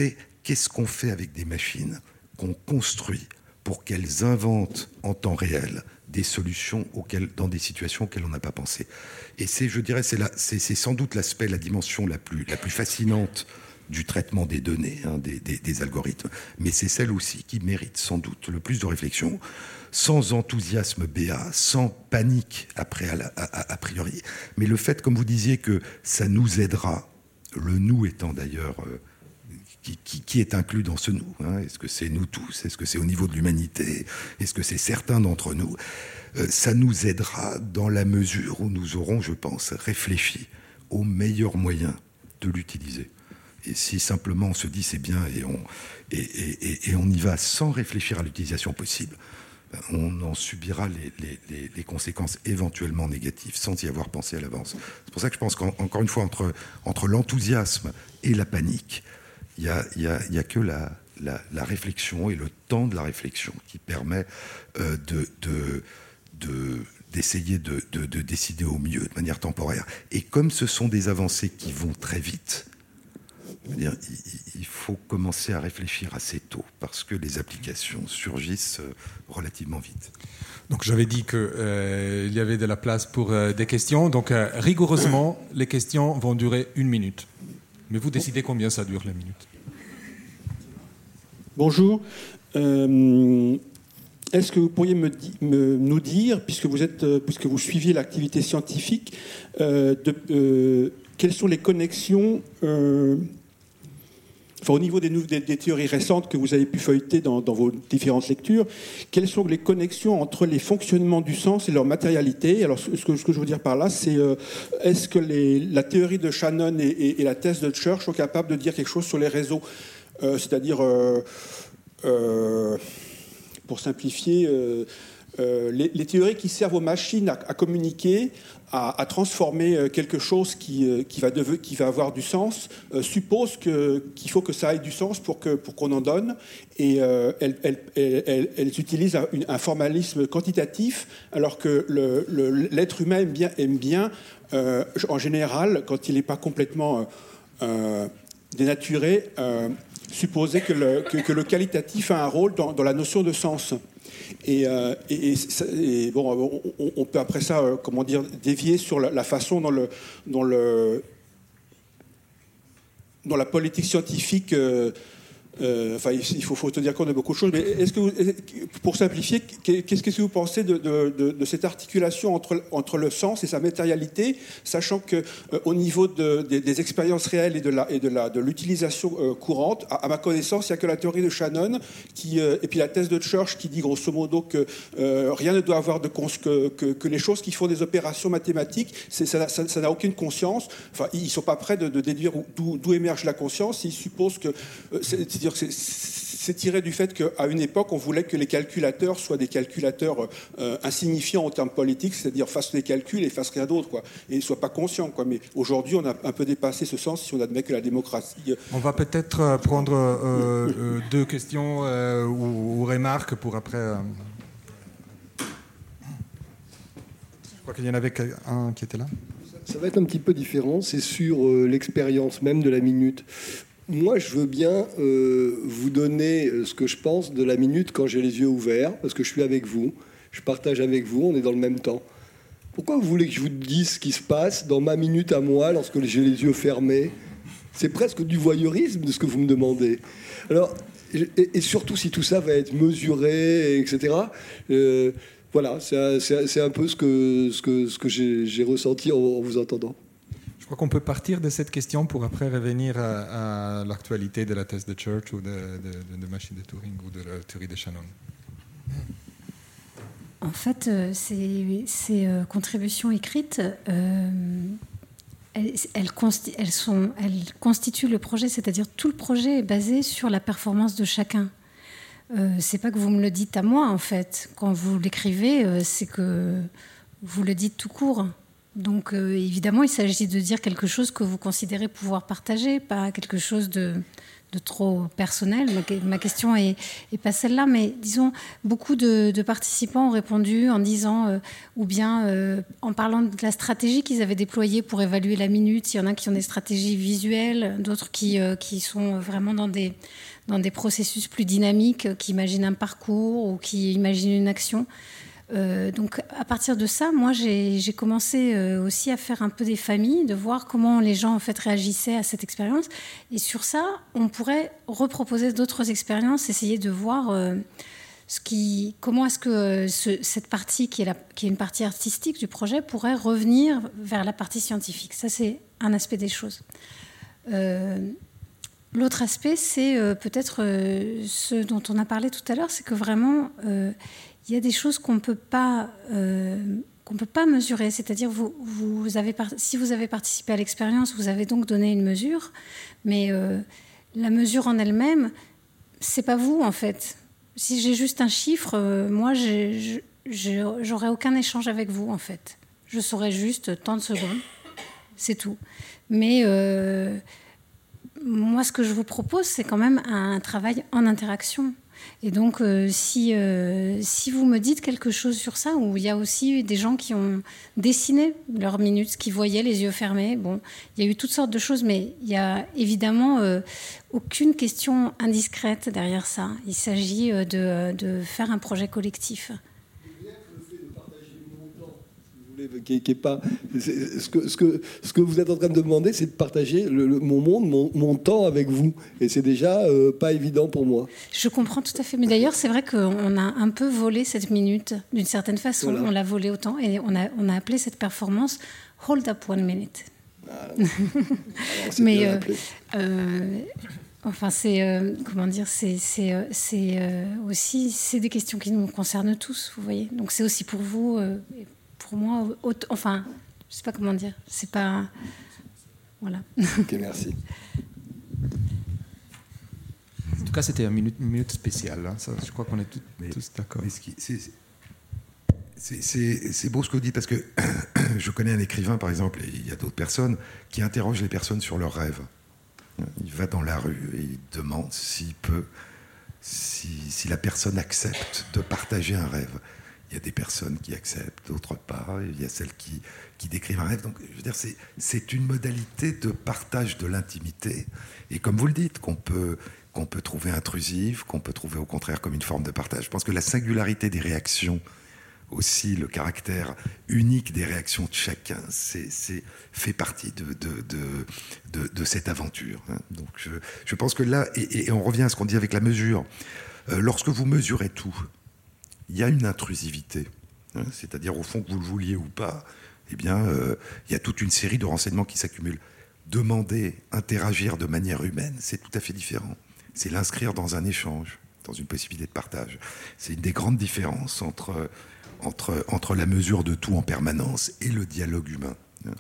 qu'est-ce qu'on fait avec des machines qu'on construit pour qu'elles inventent en temps réel des solutions auxquelles, dans des situations auxquelles on n'a pas pensé. Et c'est, je dirais, c'est, la, c'est, c'est sans doute l'aspect, la dimension la plus, la plus fascinante du traitement des données, hein, des, des, des algorithmes, mais c'est celle aussi qui mérite sans doute le plus de réflexion, sans enthousiasme béat, sans panique après, à la, a, a priori, mais le fait, comme vous disiez, que ça nous aidera, le nous étant d'ailleurs... Euh, Qui, qui, qui est inclus dans ce nous, hein? Est-ce que c'est nous tous? Est-ce que c'est au niveau de l'humanité? Est-ce que c'est certains d'entre nous? euh, Ça nous aidera dans la mesure où nous aurons, je pense, réfléchi aux meilleurs moyens de l'utiliser. Et si simplement on se dit c'est bien et on, et, et, et on y va sans réfléchir à l'utilisation possible, ben on en subira les, les, les, les conséquences éventuellement négatives sans y avoir pensé à l'avance. C'est pour ça que je pense qu'encore une fois, entre, entre l'enthousiasme et la panique, il n'y a, y a, y a que la, la, la réflexion et le temps de la réflexion qui permet euh, de, de, de, d'essayer de, de, de décider au mieux, de manière temporaire. Et comme ce sont des avancées qui vont très vite, je veux dire, il, il faut commencer à réfléchir assez tôt, parce que les applications surgissent relativement vite.
Donc j'avais dit qu'il euh, y avait de la place pour euh, des questions. Donc euh, rigoureusement, les questions vont durer une minute. Mais vous décidez combien ça dure, la minute.
Bonjour. Euh, est-ce que vous pourriez me, me, nous dire, puisque vous, êtes, puisque vous suiviez l'activité scientifique, euh, de, euh, quelles sont les connexions, euh, enfin, au niveau des, des, des théories récentes que vous avez pu feuilleter dans, dans vos différentes lectures, quelles sont les connexions entre les fonctionnements du sens et leur matérialité? Alors, ce que, ce que je veux dire par là, c'est euh, est-ce que les, la théorie de Shannon et, et, et la thèse de Church sont capables de dire quelque chose sur les réseaux, euh, c'est-à-dire, euh, euh, pour simplifier, euh, euh, les, les théories qui servent aux machines à, à communiquer, à, à transformer quelque chose qui, qui, va, deve, qui va avoir du sens, euh, suppose que, qu'il faut que ça ait du sens pour, que, pour qu'on en donne. Et euh, elles, elles, elles, elles utilisent un, un formalisme quantitatif, alors que le, le, l'être humain aime bien, aime bien euh, en général, quand il n'est pas complètement euh, dénaturé, euh, supposer que le, que, que le qualitatif a un rôle dans, dans la notion de sens. Et, euh, et, et, et bon, on, on peut après ça, euh, comment dire, dévier sur la, la façon dont, le, dont, le, dont la politique scientifique. Euh, euh, enfin, il faut, faut tenir compte de beaucoup de choses. Mais est-ce que, vous, pour simplifier, qu'est-ce que vous pensez de, de, de, de cette articulation entre, entre le sens et sa matérialité, sachant que euh, au niveau de, des, des expériences réelles et de, la, et de, la, de l'utilisation euh, courante, à, à ma connaissance, il n'y a que la théorie de Shannon qui, euh, et puis la thèse de Church qui dit grosso modo que euh, rien ne doit avoir de cons, que, que, que les choses qui font des opérations mathématiques, c'est, ça, ça, ça n'a aucune conscience. Enfin, ils ne sont pas prêts de, de déduire d'où, d'où émerge la conscience. Ils supposent que euh, c'est, c'est-à-dire C'est, c'est tiré du fait qu'à une époque, on voulait que les calculateurs soient des calculateurs euh, insignifiants en termes politiques, c'est-à-dire fassent des calculs et fassent rien d'autre, quoi, et ne soient pas conscients, quoi. Mais aujourd'hui, on a un peu dépassé ce sens si on admet que la démocratie...
On va peut-être prendre euh, euh, deux questions euh, ou, ou remarques pour après... Euh... Je crois qu'il y en avait un qui était là.
Ça va être un petit peu différent, c'est sur euh, l'expérience même de la minute. Moi, je veux bien euh, vous donner ce que je pense de la minute quand j'ai les yeux ouverts, parce que je suis avec vous, je partage avec vous, on est dans le même temps. Pourquoi vous voulez que je vous dise ce qui se passe dans ma minute à moi lorsque j'ai les yeux fermés? C'est presque du voyeurisme de ce que vous me demandez. Alors, et, et surtout si tout ça va être mesuré, et cetera. Euh, voilà, c'est, c'est, c'est un peu ce que, ce que, ce que j'ai, j'ai ressenti en, en vous entendant.
Je crois qu'on peut partir de cette question pour après revenir à, à l'actualité de la thèse de Church ou de, de, de, de machine de Turing ou de la théorie de Shannon.
En fait, euh, ces, ces euh, contributions écrites, euh, elles, elles, consti- elles, sont, elles constituent le projet, c'est-à-dire tout le projet est basé sur la performance de chacun. Euh, c'est pas que vous me le dites à moi, en fait. Quand vous l'écrivez, euh, c'est que vous le dites tout court. Donc, euh, évidemment, il s'agit de dire quelque chose que vous considérez pouvoir partager, pas quelque chose de, de trop personnel. Ma question est, est pas celle-là, mais disons, beaucoup de, de participants ont répondu en disant, euh, ou bien euh, en parlant de la stratégie qu'ils avaient déployée pour évaluer la minute. Il y en a qui ont des stratégies visuelles, d'autres qui, euh, qui sont vraiment dans des, dans des processus plus dynamiques, qui imaginent un parcours ou qui imaginent une action. Euh, donc à partir de ça, moi j'ai, j'ai commencé euh, aussi à faire un peu des familles, de voir comment les gens en fait réagissaient à cette expérience. Et sur ça, on pourrait reproposer d'autres expériences, essayer de voir euh, ce qui, comment est-ce que euh, ce, cette partie qui est, la, qui est une partie artistique du projet pourrait revenir vers la partie scientifique. Ça, c'est un aspect des choses. Euh, l'autre aspect, c'est euh, peut-être euh, ce dont on a parlé tout à l'heure, c'est que vraiment... Euh, il y a des choses qu'on ne peut pas, euh, qu'on peut pas mesurer. C'est-à-dire, vous, vous avez, si vous avez participé à l'expérience, vous avez donc donné une mesure, mais euh, la mesure en elle-même, c'est pas vous, en fait. Si j'ai juste un chiffre, euh, moi, j'ai, j'ai, j'aurais aucun échange avec vous, en fait. Je saurais juste tant de secondes, c'est tout. Mais euh, moi, ce que je vous propose, c'est quand même un travail en interaction. Et donc, euh, si, euh, si vous me dites quelque chose sur ça, où il y a aussi des gens qui ont dessiné leurs minutes, qui voyaient les yeux fermés, bon, il y a eu toutes sortes de choses, mais il n'y a évidemment euh, aucune question indiscrète derrière ça. Il s'agit euh, de, de faire un projet collectif.
Qui, qui est pas, c'est, ce, que, ce, que, ce que vous êtes en train de demander, c'est de partager le, le, mon monde, mon, mon temps avec vous. Et c'est déjà euh, pas évident pour moi.
Je comprends tout à fait. Mais d'ailleurs, c'est vrai qu'on a un peu volé cette minute, d'une certaine façon. Voilà. On l'a volé autant. Et on a, on a appelé cette performance « Hold up one minute ah, ». Mais euh, euh, enfin, c'est... Euh, comment dire c'est, c'est, c'est euh, aussi... C'est des questions qui nous concernent tous, vous voyez. Donc c'est aussi pour vous... Euh, pour moi, enfin, je ne sais pas comment dire, c'est pas... Voilà.
Ok, merci.
En tout cas, c'était une minute, une minute spéciale. Hein. Ça, je crois qu'on est tout, mais, tous d'accord.
Mais ce qui, c'est, c'est, c'est, c'est beau ce que vous dites, parce que je connais un écrivain, par exemple, et il y a d'autres personnes, qui interrogent les personnes sur leurs rêves. Il va dans la rue et il demande s'il peut, si, si la personne accepte de partager un rêve. Il y a des personnes qui acceptent, d'autres pas. Il y a celles qui, qui décrivent un rêve. Donc, je veux dire, c'est, c'est une modalité de partage de l'intimité. Et comme vous le dites, qu'on peut, qu'on peut trouver intrusive, qu'on peut trouver au contraire comme une forme de partage. Je pense que la singularité des réactions, aussi le caractère unique des réactions de chacun, c'est, c'est, fait partie de, de, de, de, de cette aventure. Donc, je, je pense que là, et, et on revient à ce qu'on dit avec la mesure, euh, lorsque vous mesurez tout, il y a une intrusivité, hein, c'est-à-dire au fond que vous le vouliez ou pas, eh bien, euh, il y a toute une série de renseignements qui s'accumulent. Demander, interagir de manière humaine, c'est tout à fait différent. C'est l'inscrire dans un échange, dans une possibilité de partage. C'est une des grandes différences entre, entre, entre la mesure de tout en permanence et le dialogue humain.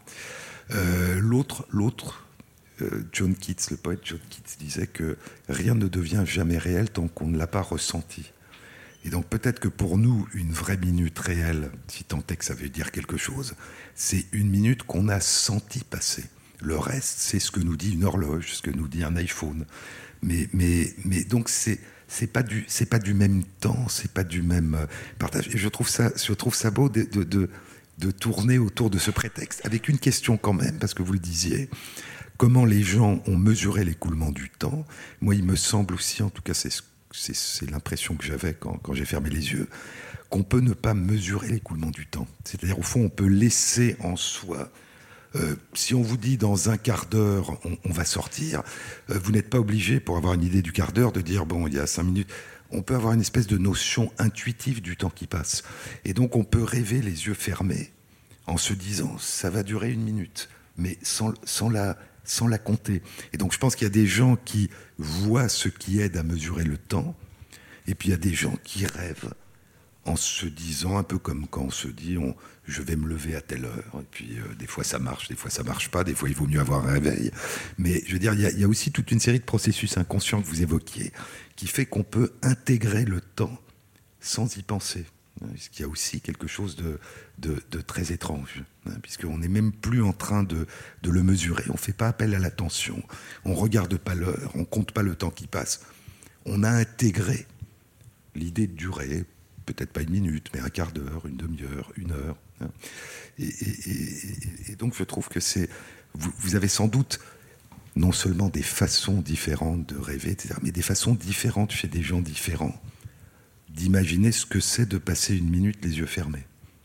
Euh, l'autre, l'autre euh, John Keats, le poète John Keats, disait que rien ne devient jamais réel tant qu'on ne l'a pas ressenti. Et donc peut-être que pour nous, une vraie minute réelle, si tant est que ça veut dire quelque chose, c'est une minute qu'on a senti passer. Le reste, c'est ce que nous dit une horloge, ce que nous dit un iPhone. Mais, mais, mais donc c'est, c'est pas du, c'est pas du même temps, c'est pas du même partage. Et je trouve ça, je trouve ça beau de, de, de, de tourner autour de ce prétexte, avec une question quand même, parce que vous le disiez, comment les gens ont mesuré l'écoulement du temps. Moi, il me semble aussi, en tout cas c'est ce C'est, c'est l'impression que j'avais quand, quand j'ai fermé les yeux, qu'on peut ne pas mesurer l'écoulement du temps. C'est-à-dire, au fond, on peut laisser en soi... Euh, si on vous dit dans un quart d'heure, on, on va sortir, euh, vous n'êtes pas obligé, pour avoir une idée du quart d'heure, de dire, bon, il y a cinq minutes... On peut avoir une espèce de notion intuitive du temps qui passe. Et donc, on peut rêver les yeux fermés en se disant, ça va durer une minute, mais sans, sans la... sans la compter. Et donc je pense qu'il y a des gens qui voient ce qui aide à mesurer le temps, et puis il y a des gens qui rêvent en se disant, un peu comme quand on se dit on, je vais me lever à telle heure, et puis euh, des fois ça marche, des fois ça marche pas, des fois il vaut mieux avoir un réveil. Mais je veux dire, il y a, il y a aussi toute une série de processus inconscients que vous évoquiez, qui fait qu'on peut intégrer le temps sans y penser. Ce qui a aussi quelque chose de, de, de très étrange, hein, puisqu'on n'est même plus en train de, de le mesurer. On ne fait pas appel à l'attention, on ne regarde pas l'heure, on ne compte pas le temps qui passe. On a intégré l'idée de durée, peut-être pas une minute, mais un quart d'heure, une demi-heure, une heure. Hein. Et, et, et, et donc je trouve que c'est... Vous, vous avez sans doute non seulement des façons différentes de rêver, et cetera, mais des façons différentes chez des gens différents d'imaginer ce que c'est de passer une minute les yeux fermés.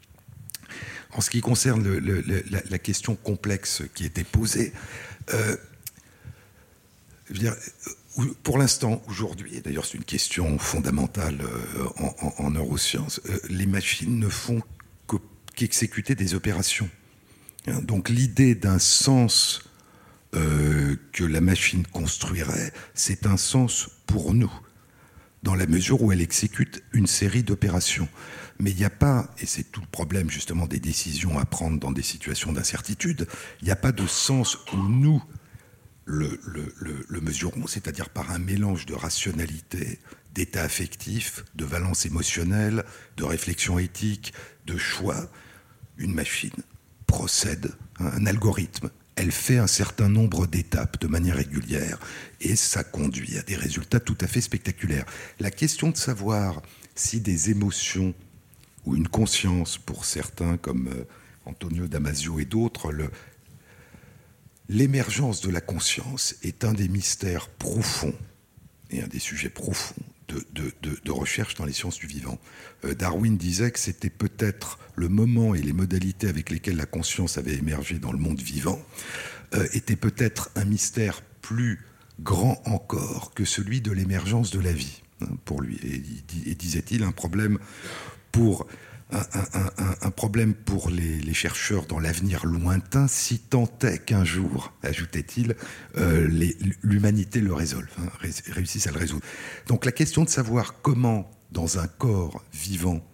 En ce qui concerne le, le, la, la question complexe qui était posée, euh, je veux dire, pour l'instant, aujourd'hui, et d'ailleurs c'est une question fondamentale euh, en, en, en neurosciences, euh, les machines ne font que, qu'exécuter des opérations. Hein, donc l'idée d'un sens euh, que la machine construirait, c'est un sens pour nous, dans la mesure où elle exécute une série d'opérations. Mais il n'y a pas, et c'est tout le problème justement des décisions à prendre dans des situations d'incertitude, il n'y a pas de sens où nous le, le, le, le mesurons, c'est-à-dire par un mélange de rationalité, d'état affectif, de valence émotionnelle, de réflexion éthique, de choix. Une machine procède, un algorithme, elle fait un certain nombre d'étapes de manière régulière et ça conduit à des résultats tout à fait spectaculaires. La question de savoir si des émotions ou une conscience, pour certains comme Antonio Damasio et d'autres, le, l'émergence de la conscience est un des mystères profonds et un des sujets profonds de, de, de, de recherche dans les sciences du vivant. Euh, Darwin disait que c'était peut-être le moment et les modalités avec lesquelles la conscience avait émergé dans le monde vivant euh, était peut-être un mystère plus grand encore que celui de l'émergence de la vie, hein, pour lui. Et, et disait-il, un problème pour... Un, un, un, un problème pour les, les chercheurs dans l'avenir lointain, si tant est qu'un jour, ajoutait-il, euh, les, l'humanité le résolve, hein, ré, réussisse à le résoudre. Donc la question de savoir comment, dans un corps vivant,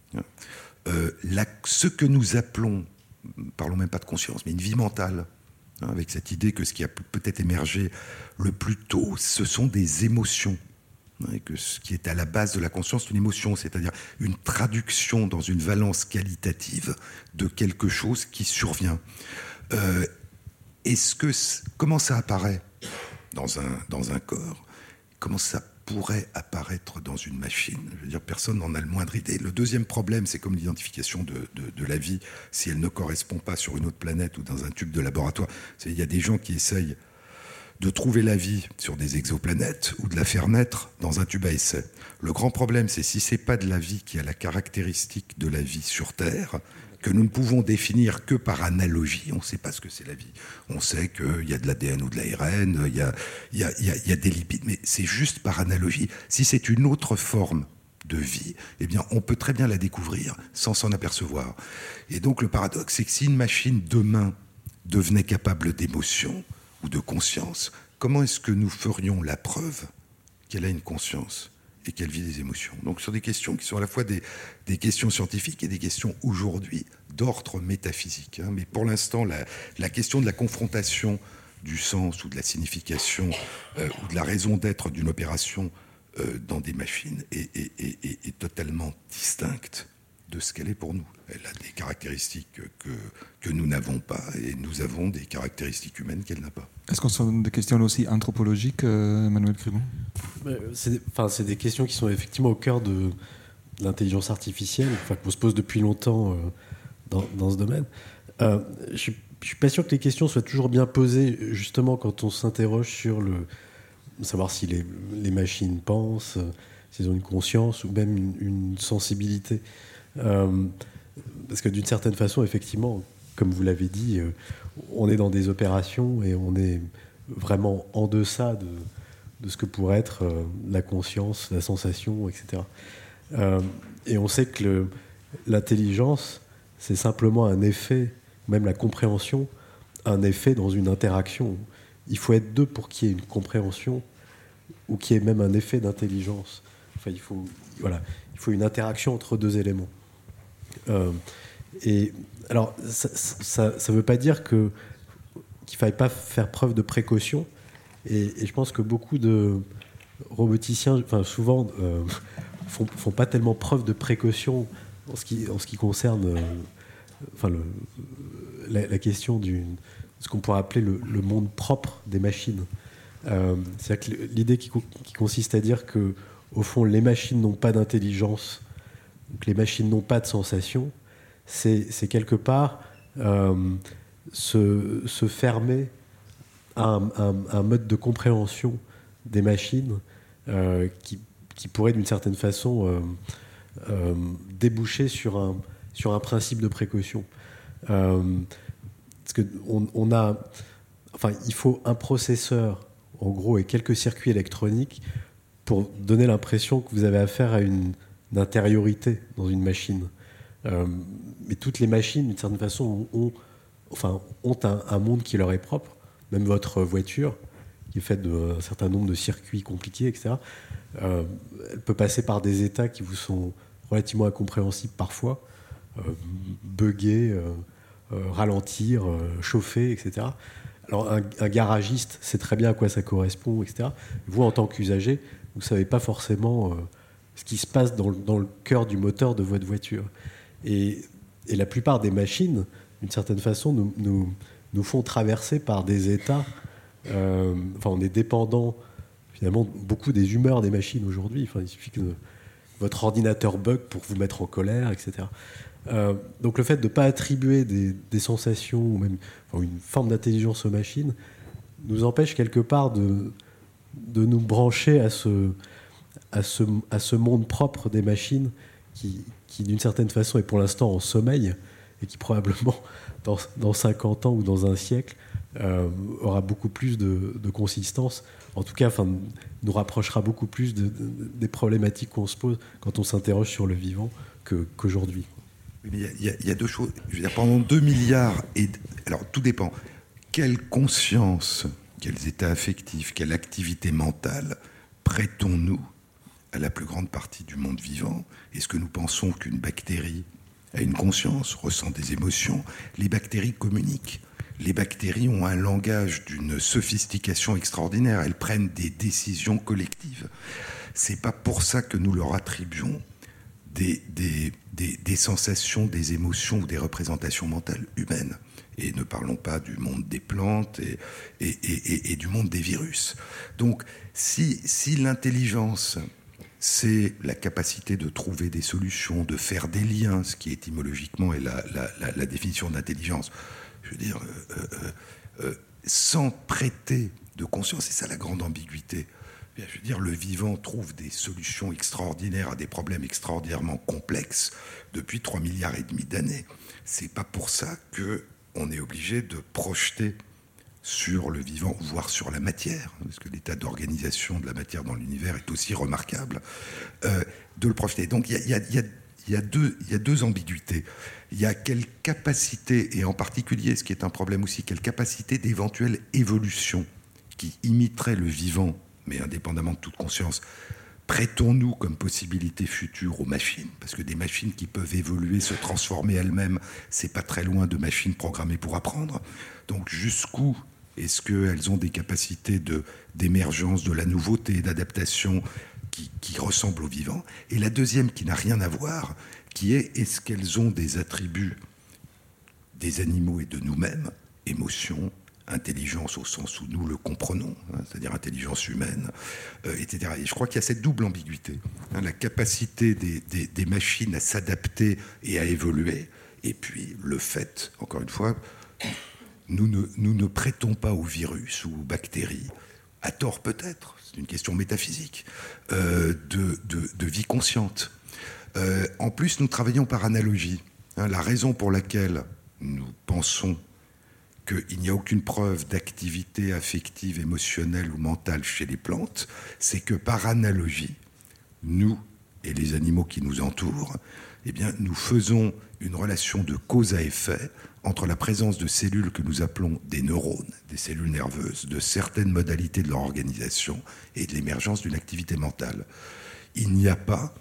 euh, la, ce que nous appelons, parlons même pas de conscience, mais une vie mentale, hein, avec cette idée que ce qui a peut-être émergé le plus tôt, ce sont des émotions. Et que ce qui est à la base de la conscience, c'est une émotion, c'est-à-dire une traduction dans une valence qualitative de quelque chose qui survient. Euh, est-ce que, comment ça apparaît dans un, dans un corps? Comment ça pourrait apparaître dans une machine? Je veux dire, personne n'en a le moindre idée. Le deuxième problème, c'est comme l'identification de, de, de la vie, si elle ne correspond pas sur une autre planète ou dans un tube de laboratoire. C'est, il y a des gens qui essayent de trouver la vie sur des exoplanètes ou de la faire naître dans un tube à essai. Le grand problème, c'est si ce n'est pas de la vie qui a la caractéristique de la vie sur Terre, que nous ne pouvons définir que par analogie. On ne sait pas ce que c'est la vie. On sait qu'il y a de l'A D N ou de l'A R N, il y a, il y a, il y a, il y a des lipides, mais c'est juste par analogie. Si c'est une autre forme de vie, eh bien, on peut très bien la découvrir sans s'en apercevoir. Et donc le paradoxe, c'est que si une machine demain devenait capable d'émotion ou de conscience, comment est-ce que nous ferions la preuve qu'elle a une conscience et qu'elle vit des émotions? Donc sur des questions qui sont à la fois des, des questions scientifiques et des questions aujourd'hui d'ordre métaphysique. Hein. Mais pour l'instant, la, la question de la confrontation du sens ou de la signification euh, ou de la raison d'être d'une opération euh, dans des machines est, est, est, est, est totalement distincte de ce qu'elle est pour nous. Elle a des caractéristiques que, que nous n'avons pas, et nous avons des caractéristiques humaines qu'elle n'a pas.
Est-ce qu'on se pose des questions aussi anthropologiques, euh, Emmanuel Cribon?
c'est, enfin, c'est des questions qui sont effectivement au cœur de l'intelligence artificielle, enfin, qu'on se pose depuis longtemps euh, dans, dans ce domaine. Euh, je suis, je suis pas sûr que les questions soient toujours bien posées, justement, quand on s'interroge sur le savoir si les, les machines pensent, s'ils ont une conscience ou même une, une sensibilité. Euh, parce que d'une certaine façon, effectivement, comme vous l'avez dit, euh, on est dans des opérations et on est vraiment en deçà de, de ce que pourrait être euh, la conscience, la sensation, et cetera. Euh, et on sait que le, l'intelligence, c'est simplement un effet, même la compréhension, un effet dans une interaction. Il faut être deux pour qu'il y ait une compréhension ou qu'il y ait même un effet d'intelligence. Enfin, il faut, voilà, il faut une interaction entre deux éléments. Euh, et alors, ça ne veut pas dire que, qu'il ne faille pas faire preuve de précaution. Et, et je pense que beaucoup de roboticiens, enfin, souvent, euh, font, font pas tellement preuve de précaution en, ce qui, en ce qui concerne euh, enfin, le, la, la question de ce qu'on pourrait appeler le, le monde propre des machines. Euh, c'est-à-dire que l'idée qui, qui consiste à dire que, au fond, les machines n'ont pas d'intelligence, que les machines n'ont pas de sensation, c'est, c'est quelque part euh, se, se fermer à un, un, un mode de compréhension des machines euh, qui, qui pourrait, d'une certaine façon, euh, euh, déboucher sur un, sur un principe de précaution. Euh, parce que on, on a, enfin, il faut un processeur, en gros, et quelques circuits électroniques pour donner l'impression que vous avez affaire à une, une intériorité dans une machine. Euh, mais toutes les machines, d'une certaine façon, ont, ont, enfin, ont un, un monde qui leur est propre. Même votre voiture, qui est faite d'un certain nombre de circuits compliqués, et cetera, euh, elle peut passer par des états qui vous sont relativement incompréhensibles parfois, euh, bugger, euh, euh, ralentir, euh, chauffer, et cetera. Alors un, un garagiste sait très bien à quoi ça correspond, et cetera. Vous, en tant qu'usager, vous ne savez pas forcément euh, ce qui se passe dans, dans le cœur du moteur de votre voiture. Et, et la plupart des machines, d'une certaine façon, nous, nous, nous font traverser par des états. Euh, enfin, on est dépendant, finalement, beaucoup des humeurs des machines aujourd'hui. Enfin, il suffit que votre ordinateur bug pour vous mettre en colère, et cetera. Euh, donc le fait de ne pas attribuer des, des sensations ou même enfin, une forme d'intelligence aux machines nous empêche quelque part de, de nous brancher à ce, à, ce, à ce monde propre des machines qui, qui d'une certaine façon est pour l'instant en sommeil et qui probablement dans, dans cinquante ans ou dans un siècle euh, aura beaucoup plus de, de consistance, en tout cas enfin, nous rapprochera beaucoup plus de, de, des problématiques qu'on se pose quand on s'interroge sur le vivant que, qu'aujourd'hui.
Il y, a, il, y a, il y a deux choses. Je veux dire, pendant deux milliards, et, alors tout dépend. Quelle conscience, quels états affectifs, quelle activité mentale prêtons-nous à la plus grande partie du monde vivant? Est-ce que nous pensons qu'une bactérie a une conscience, ressent des émotions? Les bactéries communiquent. Les bactéries ont un langage d'une sophistication extraordinaire. Elles prennent des décisions collectives. C'est pas pour ça que nous leur attribuons Des, des, des, des sensations, des émotions ou des représentations mentales humaines. Et ne parlons pas du monde des plantes et, et, et, et, et du monde des virus. Donc, si, si l'intelligence, c'est la capacité de trouver des solutions, de faire des liens, ce qui étymologiquement est la, la, la, la définition d'intelligence, je veux dire, euh, euh, euh, sans prêter de conscience, c'est ça la grande ambiguïté. Je veux dire, le vivant trouve des solutions extraordinaires à des problèmes extraordinairement complexes depuis trois milliards et demi d'années. C'est pas pour ça que on est obligé de projeter sur le vivant, voire sur la matière, parce que l'état d'organisation de la matière dans l'univers est aussi remarquable, euh, de le projeter. Donc il y a, y a, y a, y a deux, il y a deux ambiguïtés. Il y a quelle capacité, et en particulier, ce qui est un problème aussi, quelle capacité d'éventuelle évolution qui imiterait le vivant, mais indépendamment de toute conscience, prêtons-nous comme possibilité future aux machines, parce que des machines qui peuvent évoluer, se transformer elles-mêmes, c'est pas très loin de machines programmées pour apprendre. Donc jusqu'où est-ce qu'elles ont des capacités de, d'émergence, de la nouveauté, d'adaptation qui, qui ressemblent au vivant? Et la deuxième, qui n'a rien à voir, qui est, est-ce qu'elles ont des attributs des animaux et de nous-mêmes, émotions, intelligence au sens où nous le comprenons, hein, c'est-à-dire intelligence humaine, euh, et cetera. Et je crois qu'il y a cette double ambiguïté, hein, la capacité des, des, des machines à s'adapter et à évoluer, et puis le fait, encore une fois, nous ne, nous ne prêtons pas aux virus ou aux bactéries, à tort peut-être, c'est une question métaphysique, euh, de, de, de vie consciente. Euh, en plus, nous travaillons par analogie. Hein, la raison pour laquelle nous pensons qu'il n'y a aucune preuve d'activité affective, émotionnelle ou mentale chez les plantes, c'est que par analogie, nous et les animaux qui nous entourent, eh bien, nous faisons une relation de cause à effet entre la présence de cellules que nous appelons des neurones, des cellules nerveuses, de certaines modalités de leur organisation et de l'émergence d'une activité mentale. Il n'y a pas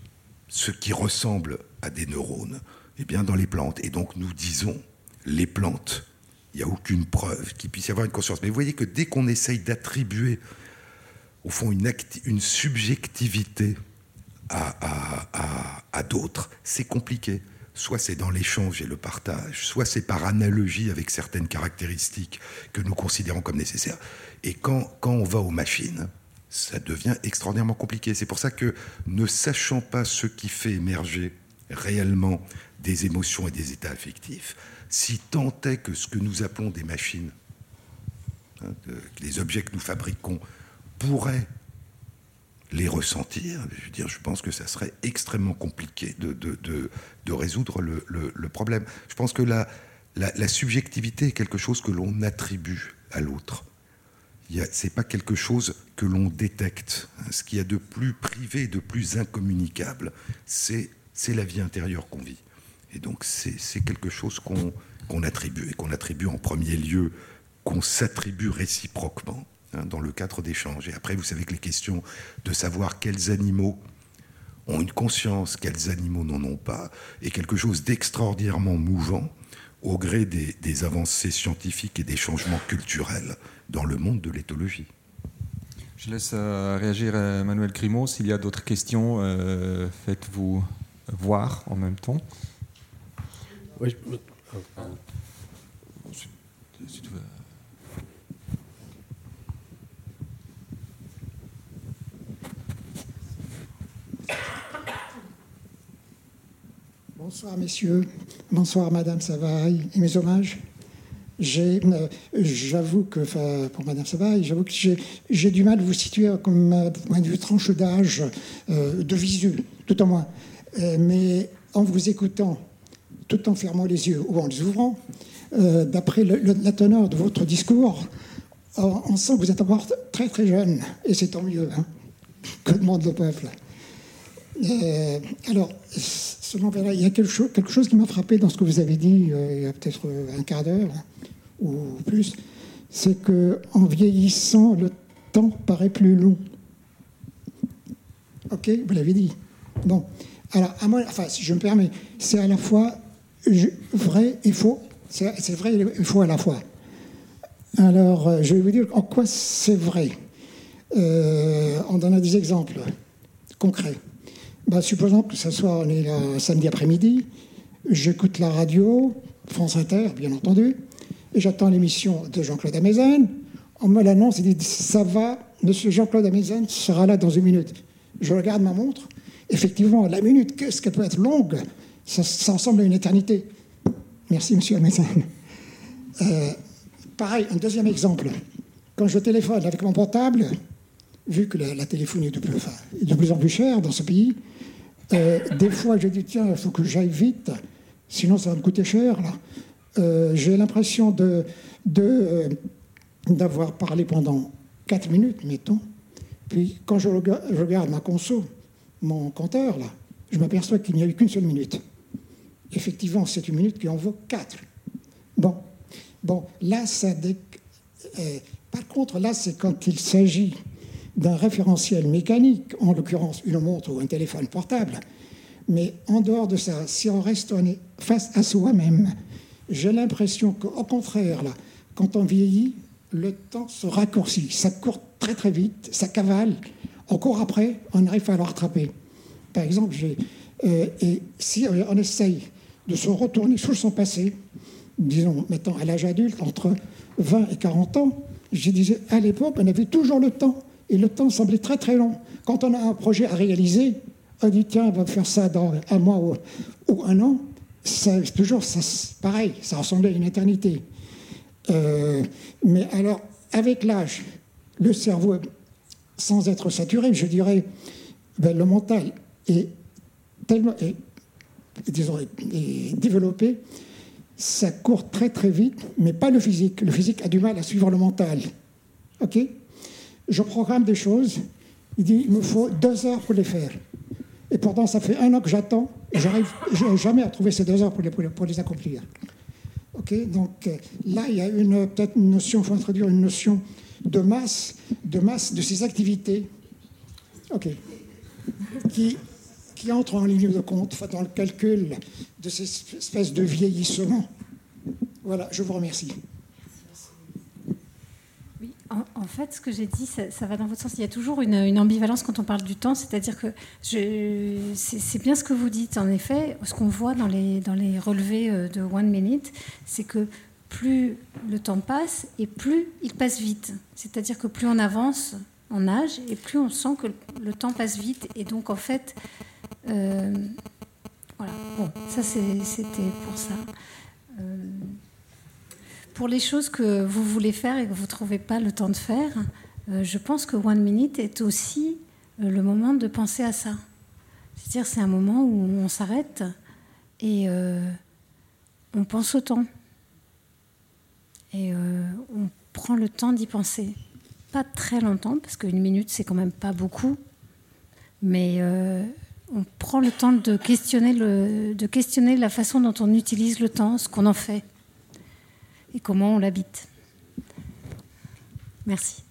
ce qui ressemble à des neurones, eh bien, dans les plantes. Et donc, nous disons, les plantes, il n'y a aucune preuve qu'il puisse y avoir une conscience. Mais vous voyez que dès qu'on essaye d'attribuer, au fond, une, acti- une subjectivité à, à, à, à d'autres, c'est compliqué. Soit c'est dans l'échange et le partage, soit c'est par analogie avec certaines caractéristiques que nous considérons comme nécessaires. Et quand, quand on va aux machines, ça devient extraordinairement compliqué. C'est pour ça que, ne sachant pas ce qui fait émerger réellement des émotions et des états affectifs, si tant est que ce que nous appelons des machines, hein, de, les objets que nous fabriquons, pourraient les ressentir, je veux dire, je pense que ça serait extrêmement compliqué de, de, de, de résoudre le, le, le problème. Je pense que la, la, la subjectivité est quelque chose que l'on attribue à l'autre. Ce n'est pas quelque chose que l'on détecte. Ce qu'il y a de plus privé, de plus incommunicable, c'est la vie intérieure qu'on vit. Et donc c'est quelque chose qu'on qu'on attribue, et qu'on attribue en premier lieu, qu'on s'attribue réciproquement, hein, dans le cadre d'échanges. Et après, vous savez que les questions de savoir quels animaux ont une conscience, quels animaux n'en ont pas, est quelque chose d'extraordinairement mouvant au gré des, des avancées scientifiques et des changements culturels dans le monde de l'éthologie.
Je laisse euh, réagir Emmanuel Grimaud. S'il y a d'autres questions, euh, faites-vous voir en même temps.
Oui, je... oh,
si, si tu veux.
Bonsoir messieurs, bonsoir Madame Savaille et mes hommages. Euh, j'avoue que, enfin, pour Madame Savaille, j'avoue que j'ai du mal à vous situer comme euh, point de vue tranche d'âge euh, de visu, tout en moins. Euh, mais en vous écoutant, tout en fermant les yeux ou en les ouvrant, euh, d'après le, le, la teneur de votre discours, on, on sent que vous êtes encore très très jeune, et c'est tant mieux, hein, que demande le peuple. Euh, alors, selon il y a quelque chose, quelque chose qui m'a frappé dans ce que vous avez dit euh, il y a peut-être un quart d'heure ou plus, c'est qu'en vieillissant, le temps paraît plus long. Ok, vous l'avez dit. Bon, alors, à moi, enfin, si je me permets, c'est à la fois vrai et faux. C'est vrai et faux à la fois. Alors, je vais vous dire en quoi c'est vrai. Euh, on donne des exemples concrets. Ben, supposons que ce soit on est là, samedi après-midi, j'écoute la radio, France Inter, bien entendu, et j'attends l'émission de Jean-Claude Amezen. On me l'annonce et dit « Ça va, monsieur Jean-Claude Amezen sera là dans une minute ». Je regarde ma montre. Effectivement, la minute, qu'est-ce qu'elle peut être longue, ça, ça ressemble à une éternité. Merci, monsieur Amezen. Euh, pareil, un deuxième exemple. Quand je téléphone avec mon portable, vu que la, la téléphonie est de, plus, enfin, est de plus en plus chère dans ce pays, euh, des fois je dis tiens, il faut que j'aille vite, sinon ça va me coûter cher. Là. Euh, J'ai l'impression de, de, euh, d'avoir parlé pendant quatre minutes, mettons. Puis quand je regarde, je regarde ma conso, mon compteur, là, je m'aperçois qu'il n'y a eu qu'une seule minute. Effectivement, c'est une minute qui en vaut quatre. Bon, bon là, ça... Dé... Euh, par contre, là, c'est quand il s'agit d'un référentiel mécanique, en l'occurrence une montre ou un téléphone portable. Mais en dehors de ça, si on reste on est face à soi-même, j'ai l'impression qu'au contraire, là, quand on vieillit, le temps se raccourcit. Ça court très très vite, ça cavale. On court après, on arrive à le rattraper. Par exemple, j'ai, euh, et si on essaye de se retourner sur son passé, disons maintenant à l'âge adulte, entre vingt et quarante ans, je disais à l'époque, on avait toujours le temps. Et le temps semblait très très long. Quand on a un projet à réaliser, on dit tiens, on va faire ça dans un mois ou, ou un an. C'est toujours ça, pareil, ça ressemblait à une éternité. Euh, mais alors, avec l'âge, le cerveau, sans être saturé, je dirais, ben, le mental est tellement est, disons, est développé, ça court très très vite, mais pas le physique. Le physique a du mal à suivre le mental. Ok ? Je programme des choses, il dit il me faut deux heures pour les faire. Et pourtant, ça fait un an que j'attends, et j'arrive jamais à trouver ces deux heures pour les, pour les, pour les accomplir. Okay, donc là, il y a peut-être une notion, il faut introduire une notion de masse, de masse de ces activités, okay, qui, qui entre en ligne de compte, enfin, dans le calcul de ces espèces de vieillissement. Voilà, je vous remercie.
Oui, en, En fait, ce que j'ai dit, ça, ça va dans votre sens. Il y a toujours une, une ambivalence quand on parle du temps, c'est-à-dire que je, c'est, c'est bien ce que vous dites. En effet, ce qu'on voit dans les, dans les relevés de One Minute, c'est que plus le temps passe et plus il passe vite. C'est-à-dire que plus on avance en âge et plus on sent que le temps passe vite. Et donc, en fait, euh, voilà. Bon, ça, c'est, c'était pour ça. Euh, Pour les choses que vous voulez faire et que vous ne trouvez pas le temps de faire, euh, je pense que One Minute est aussi euh, le moment de penser à ça. C'est-à-dire c'est un moment où on s'arrête et euh, on pense au temps. Et euh, on prend le temps d'y penser. Pas très longtemps, parce qu'une minute, c'est quand même pas beaucoup. Mais euh, on prend le temps de questionner, le, de questionner la façon dont on utilise le temps, ce qu'on en fait. Et comment on l'habite. Merci.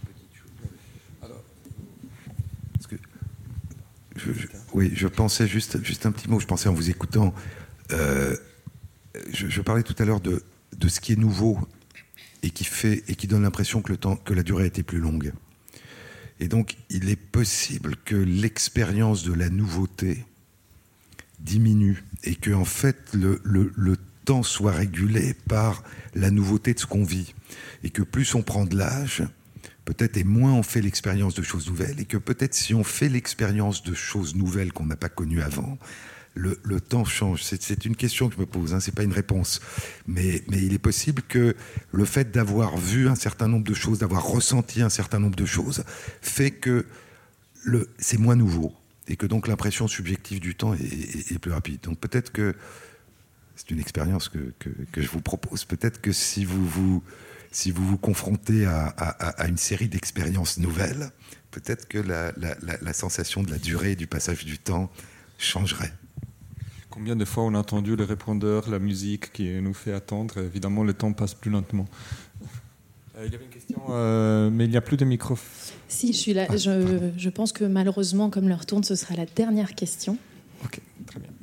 Alors, parce que je, je, oui, je pensais juste, juste un petit mot. Je pensais en vous écoutant. Euh, je, je parlais tout à l'heure de, de ce qui est nouveau et qui fait et qui donne l'impression que le temps, que la durée a été plus longue. Et donc, il est possible que l'expérience de la nouveauté diminue et que en fait le, le, le temps soit régulé par la nouveauté de ce qu'on vit et que plus on prend de l'âge, peut-être et moins on fait l'expérience de choses nouvelles et que peut-être si on fait l'expérience de choses nouvelles qu'on n'a pas connues avant, le, le temps change. C'est, c'est une question que je me pose, hein, c'est pas une réponse, mais, mais il est possible que le fait d'avoir vu un certain nombre de choses, d'avoir ressenti un certain nombre de choses, fait que le, c'est moins nouveau et que donc l'impression subjective du temps est, est, est plus rapide. Donc peut-être que c'est une expérience que, que, que je vous propose. Peut-être que si vous vous, si vous, vous confrontez à, à, à une série d'expériences nouvelles, peut-être que la, la, la, la sensation de la durée et du passage du temps changerait.
Combien de fois on a entendu le répondeur, la musique qui nous fait attendre? Évidemment, le temps passe plus lentement. Euh, il y avait une question, euh, mais il n'y a plus de micro.
Si, je suis là. Ah. Je, je pense que malheureusement, comme l'heure tourne, ce sera la dernière question.
Ok, très bien.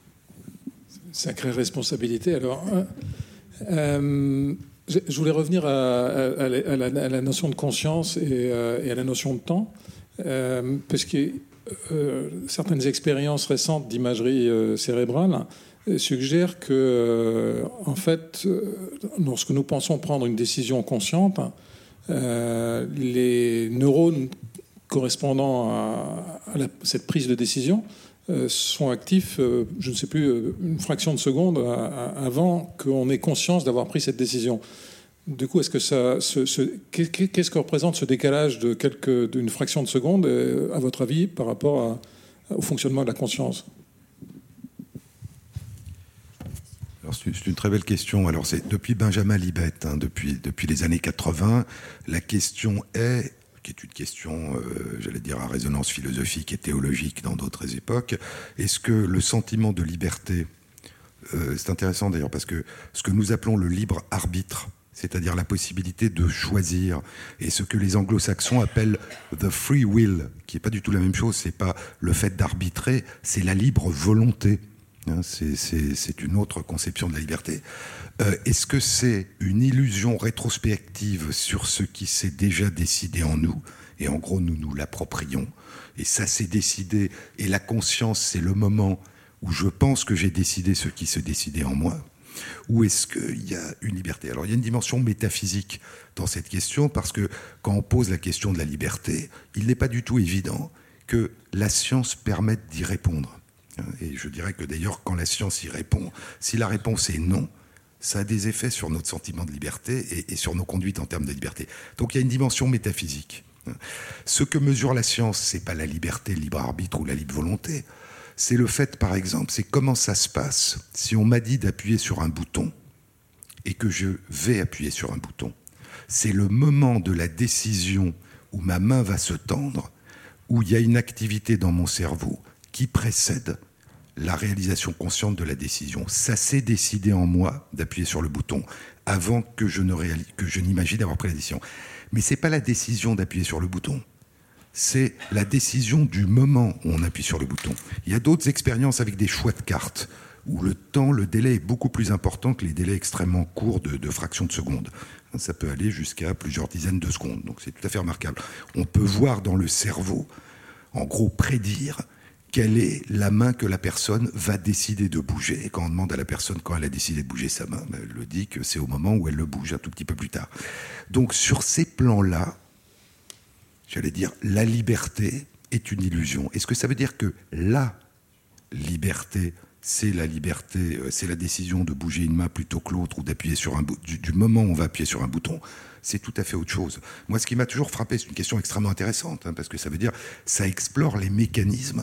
Sacrée responsabilité. Alors, euh, je, je voulais revenir à, à, à, la, à la notion de conscience et, euh, et à la notion de temps, euh, parce que euh, certaines expériences récentes d'imagerie euh, cérébrale euh, suggèrent que, euh, en fait, euh, lorsque nous pensons prendre une décision consciente, euh, les neurones correspondant à, à la, cette prise de décision sont actifs, je ne sais plus, une fraction de seconde avant qu'on ait conscience d'avoir pris cette décision. Du coup, est-ce que ça, ce, ce, qu'est-ce que représente ce décalage de quelques, d'une fraction de seconde, à votre avis, par rapport à, au fonctionnement de la conscience?
Alors, c'est une très belle question. Alors, c'est depuis Benjamin Libet, hein, depuis, depuis les années quatre-vingts, la question est... qui est une question, euh, j'allais dire, à résonance philosophique et théologique dans d'autres époques. Est-ce que le sentiment de liberté, euh, c'est intéressant d'ailleurs, parce que ce que nous appelons le libre arbitre, c'est-à-dire la possibilité de choisir, et ce que les anglo-saxons appellent the free will, qui n'est pas du tout la même chose, c'est pas le fait d'arbitrer, c'est la libre volonté. Hein, c'est, c'est, c'est une autre conception de la liberté. Euh, est-ce que c'est une illusion rétrospective sur ce qui s'est déjà décidé en nous, et en gros nous nous l'approprions, et ça s'est décidé, et la conscience c'est le moment où je pense que j'ai décidé ce qui se décidait en moi, ou est-ce qu'il y a une liberté? Alors il y a une dimension métaphysique dans cette question, parce que quand on pose la question de la liberté, il n'est pas du tout évident que la science permette d'y répondre. Et je dirais que d'ailleurs quand la science y répond, si la réponse est non, ça a des effets sur notre sentiment de liberté et, et sur nos conduites en termes de liberté. Donc il y a une dimension métaphysique. Ce que mesure la science, c'est pas la liberté, le libre arbitre ou la libre volonté. C'est le fait, par exemple, c'est comment ça se passe si on m'a dit d'appuyer sur un bouton et que je vais appuyer sur un bouton. C'est le moment de la décision où ma main va se tendre, où il y a une activité dans mon cerveau qui précède la réalisation consciente de la décision. Ça s'est décidé en moi d'appuyer sur le bouton avant que je, ne réalise, que je n'imagine avoir pris la décision. Mais ce n'est pas la décision d'appuyer sur le bouton, c'est la décision du moment où on appuie sur le bouton. Il y a d'autres expériences avec des choix de cartes, où le temps, le délai est beaucoup plus important que les délais extrêmement courts de, de fractions de seconde. Ça peut aller jusqu'à plusieurs dizaines de secondes, donc c'est tout à fait remarquable. On peut voir dans le cerveau, en gros, prédire quelle est la main que la personne va décider de bouger. Et quand on demande à la personne quand elle a décidé de bouger sa main, ben elle le dit que c'est au moment où elle le bouge, un tout petit peu plus tard. Donc sur ces plans-là, j'allais dire, la liberté est une illusion. Est-ce que ça veut dire que la liberté, c'est la liberté, c'est la décision de bouger une main plutôt que l'autre ou d'appuyer sur un bouton, du, du moment où on va appuyer sur un bouton, c'est tout à fait autre chose. Moi, ce qui m'a toujours frappé, c'est une question extrêmement intéressante, hein, parce que ça veut dire, ça explore les mécanismes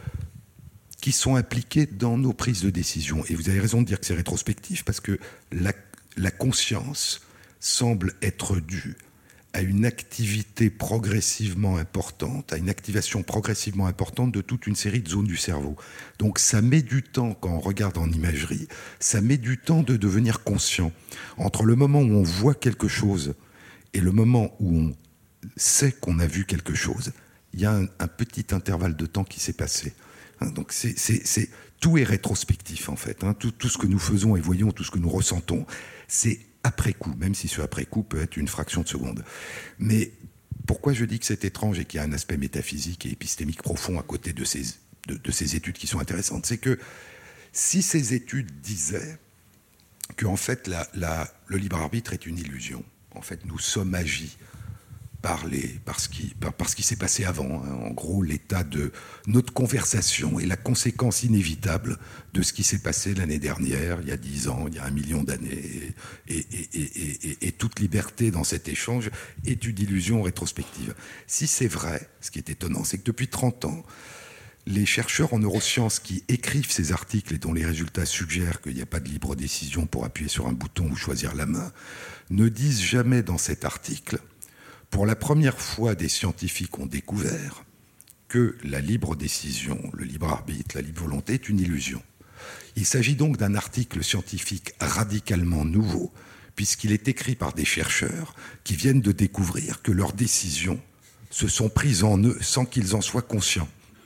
qui sont impliqués dans nos prises de décision. Et vous avez raison de dire que c'est rétrospectif, parce que la, la conscience semble être due à une activité progressivement importante, à une activation progressivement importante de toute une série de zones du cerveau. Donc ça met du temps, quand on regarde en imagerie, ça met du temps de devenir conscient. Entre le moment où on voit quelque chose et le moment où on sait qu'on a vu quelque chose, il y a un, un petit intervalle de temps qui s'est passé. Hein, donc c'est, c'est, c'est, tout est rétrospectif en fait. Hein. Tout, tout ce que nous faisons et voyons, tout ce que nous ressentons, c'est après coup, même si ce après coup peut être une fraction de seconde. Mais pourquoi je dis que c'est étrange et qu'il y a un aspect métaphysique et épistémique profond à côté de ces, de, de ces études qui sont intéressantes, c'est que si ces études disaient que en fait la, la, le libre arbitre est une illusion, en fait nous sommes agis par, les, par, ce qui, par, par ce qui s'est passé avant, hein. En gros l'état de notre conversation est la conséquence inévitable de ce qui s'est passé l'année dernière, il y a dix ans, il y a un million d'années, et, et, et, et, et, et toute liberté dans cet échange est une illusion rétrospective. Si c'est vrai, ce qui est étonnant, c'est que depuis trente ans, les chercheurs en neurosciences qui écrivent ces articles et dont les résultats suggèrent qu'il n'y a pas de libre décision pour appuyer sur un bouton ou choisir la main, ne disent jamais dans cet article: pour la première fois, des scientifiques ont découvert que la libre décision, le libre arbitre, la libre volonté est une illusion. Il s'agit donc d'un article scientifique radicalement nouveau, puisqu'il est écrit par des chercheurs qui viennent de découvrir que leurs décisions se sont prises en eux sans qu'ils en soient conscients.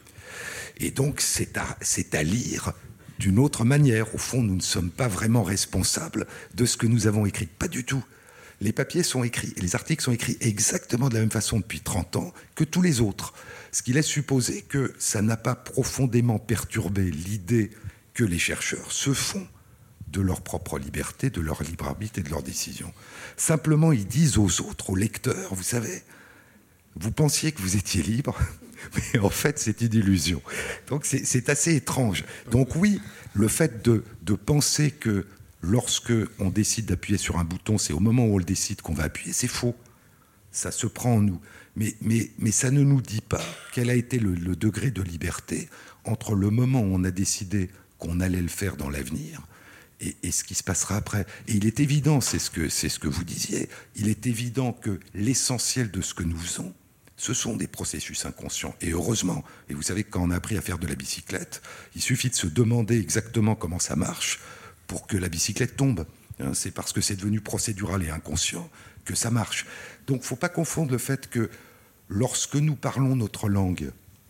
Et donc, c'est à, c'est à lire d'une autre manière. Au fond, nous ne sommes pas vraiment responsables de ce que nous avons écrit. Pas du tout. Les papiers sont écrits, et les articles sont écrits exactement de la même façon depuis trente ans que tous les autres. Ce qui laisse supposer que ça n'a pas profondément perturbé l'idée que les chercheurs se font de leur propre liberté, de leur libre arbitre et de leurs décisions. Simplement, ils disent aux autres, aux lecteurs, vous savez, vous pensiez que vous étiez libre, mais en fait, c'est une illusion. Donc, c'est, c'est assez étrange. Donc oui, le fait de, de penser que lorsque on décide d'appuyer sur un bouton, c'est au moment où on le décide qu'on va appuyer, c'est faux. Ça se prend en nous. Mais, mais, mais ça ne nous dit pas quel a été le, le degré de liberté entre le moment où on a décidé qu'on allait le faire dans l'avenir et, et ce qui se passera après. Et il est évident, c'est ce que, c'est ce que vous disiez, il est évident que l'essentiel de ce que nous faisons, ce sont des processus inconscients. Et heureusement, et vous savez que quand on a appris à faire de la bicyclette, il suffit de se demander exactement comment ça marche pour que la bicyclette tombe. C'est parce que c'est devenu procédural et inconscient que ça marche. Donc il ne faut pas confondre le fait que lorsque nous parlons notre langue,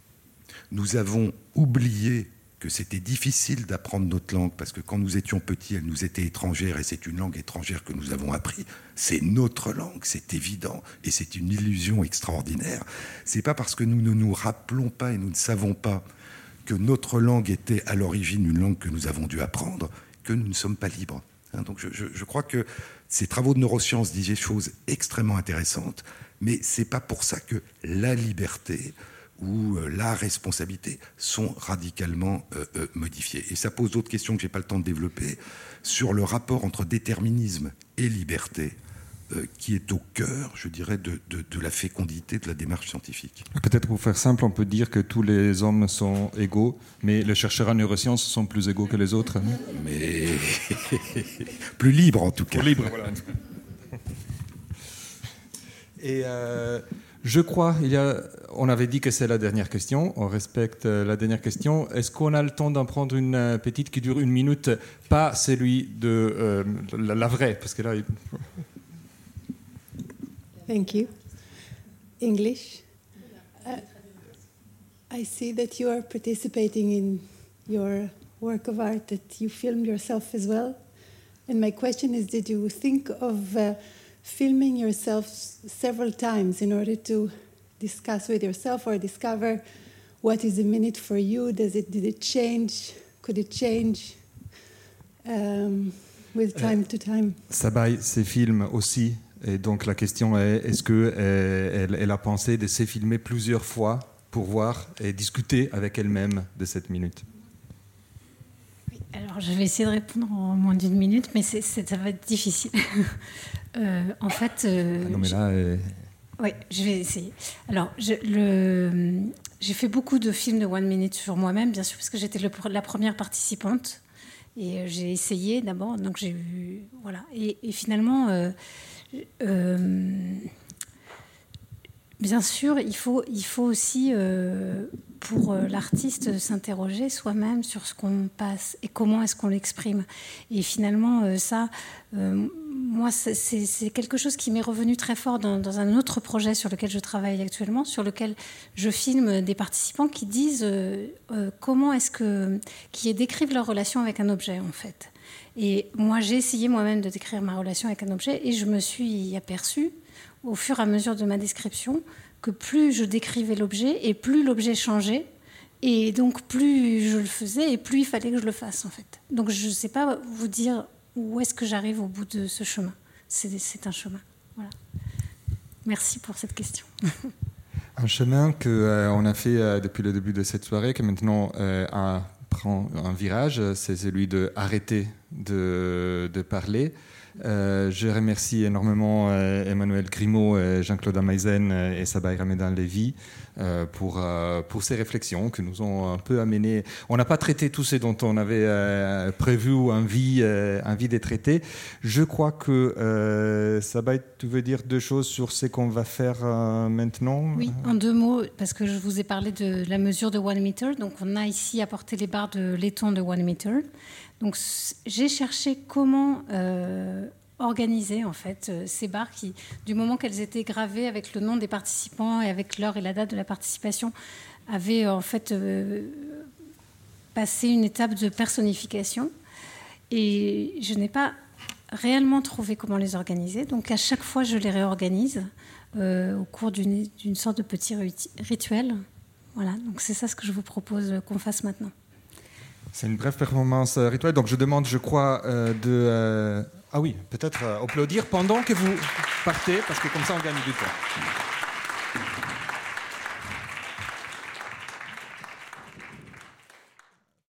nous avons oublié que c'était difficile d'apprendre notre langue, parce que quand nous étions petits, elle nous était étrangère, et c'est une langue étrangère que nous avons appris. C'est notre langue, c'est évident, et c'est une illusion extraordinaire. C'est pas parce que nous ne nous rappelons pas et nous ne savons pas que notre langue était à l'origine une langue que nous avons dû apprendre que nous ne sommes pas libres. Donc je, je, je crois que ces travaux de neurosciences disent des choses extrêmement intéressantes, mais c'est pas pour ça que la liberté ou la responsabilité sont radicalement euh, euh, modifiées. Et ça pose d'autres questions que je n'ai pas le temps de développer sur le rapport entre déterminisme et liberté, euh, qui est au cœur, je dirais, de, de, de la fécondité de la démarche scientifique.
Peut-être pour faire simple, on peut dire que tous les hommes sont égaux, mais les chercheurs en neurosciences sont plus égaux que les autres.
Mais plus libres, en tout cas.
Plus libres, voilà. Et euh, je crois, il y a, on avait dit que c'est la dernière question, on respecte la dernière question. Est-ce qu'on a le temps d'en prendre une petite qui dure une minute, pas celui de euh, la, la vraie, parce que là... Il...
Thank you. English. Uh, I see that you are participating in your work of art that you filmed yourself as well. And my question is, did you think of uh, filming yourself several times in order to discuss with yourself or discover what is a minute for you? Does it, did it change? Could it change um, with time euh, to time?
Sabaï, ses films aussi. Et donc la question est, est-ce qu'elle elle a pensé de se filmer plusieurs fois pour voir et discuter avec elle-même de cette minute?
Oui, alors je vais essayer de répondre en moins d'une minute, mais c'est, c'est, ça va être difficile. euh, en fait... Euh,
ah non mais là... Euh...
Oui, je vais essayer. Alors, je, le, j'ai fait beaucoup de films de one minute sur moi-même, bien sûr, parce que j'étais le, la première participante. Et euh, j'ai essayé d'abord, donc j'ai eu... Voilà. Et, et finalement... Euh, Euh, bien sûr, il faut, il faut aussi, euh, pour euh, l'artiste, s'interroger soi-même sur ce qu'on passe et comment est-ce qu'on l'exprime. Et finalement, euh, ça, euh, moi, c'est, c'est, c'est quelque chose qui m'est revenu très fort dans, dans un autre projet sur lequel je travaille actuellement, sur lequel je filme des participants qui disent euh, euh, comment est-ce que... qui décrivent leur relation avec un objet, en fait. Et moi, j'ai essayé moi-même de décrire ma relation avec un objet et je me suis aperçue, au fur et à mesure de ma description, que plus je décrivais l'objet et plus l'objet changeait. Et donc, plus je le faisais et plus il fallait que je le fasse, en fait. Donc, je ne sais pas vous dire où est-ce que j'arrive au bout de ce chemin. C'est, c'est un chemin. Voilà. Merci pour cette question.
Un chemin qu'on euh, a fait euh, depuis le début de cette soirée, que maintenant euh, a... prend un virage, c'est celui d'arrêter de, de parler. Euh, je remercie énormément euh, Emmanuel Grimaud, euh, Jean-Claude Ameisen euh, et Sabaï Ramadan-Lévy euh, pour, euh, pour ces réflexions que nous ont un peu amenées. On n'a pas traité tout ce dont on avait euh, prévu ou envie, euh, envie de traiter. Je crois que euh, Sabaï, tu veux dire deux choses sur ce qu'on va faire euh, maintenant?
Oui, en deux mots, parce que je vous ai parlé de la mesure de one meter. Donc on a ici apporté les barres de laiton de one meter. Donc, j'ai cherché comment euh, organiser en fait euh, ces barres qui, du moment qu'elles étaient gravées avec le nom des participants et avec l'heure et la date de la participation, avaient en fait euh, passé une étape de personnification. Et je n'ai pas réellement trouvé comment les organiser. Donc, à chaque fois, je les réorganise euh, au cours d'une, d'une sorte de petit rituel. Voilà. Donc, c'est ça ce que je vous propose qu'on fasse maintenant.
C'est une brève performance euh, rituelle. Donc je demande, je crois, euh, de... Euh... Ah oui, peut-être euh, applaudir pendant que vous partez, parce que comme ça on gagne du temps.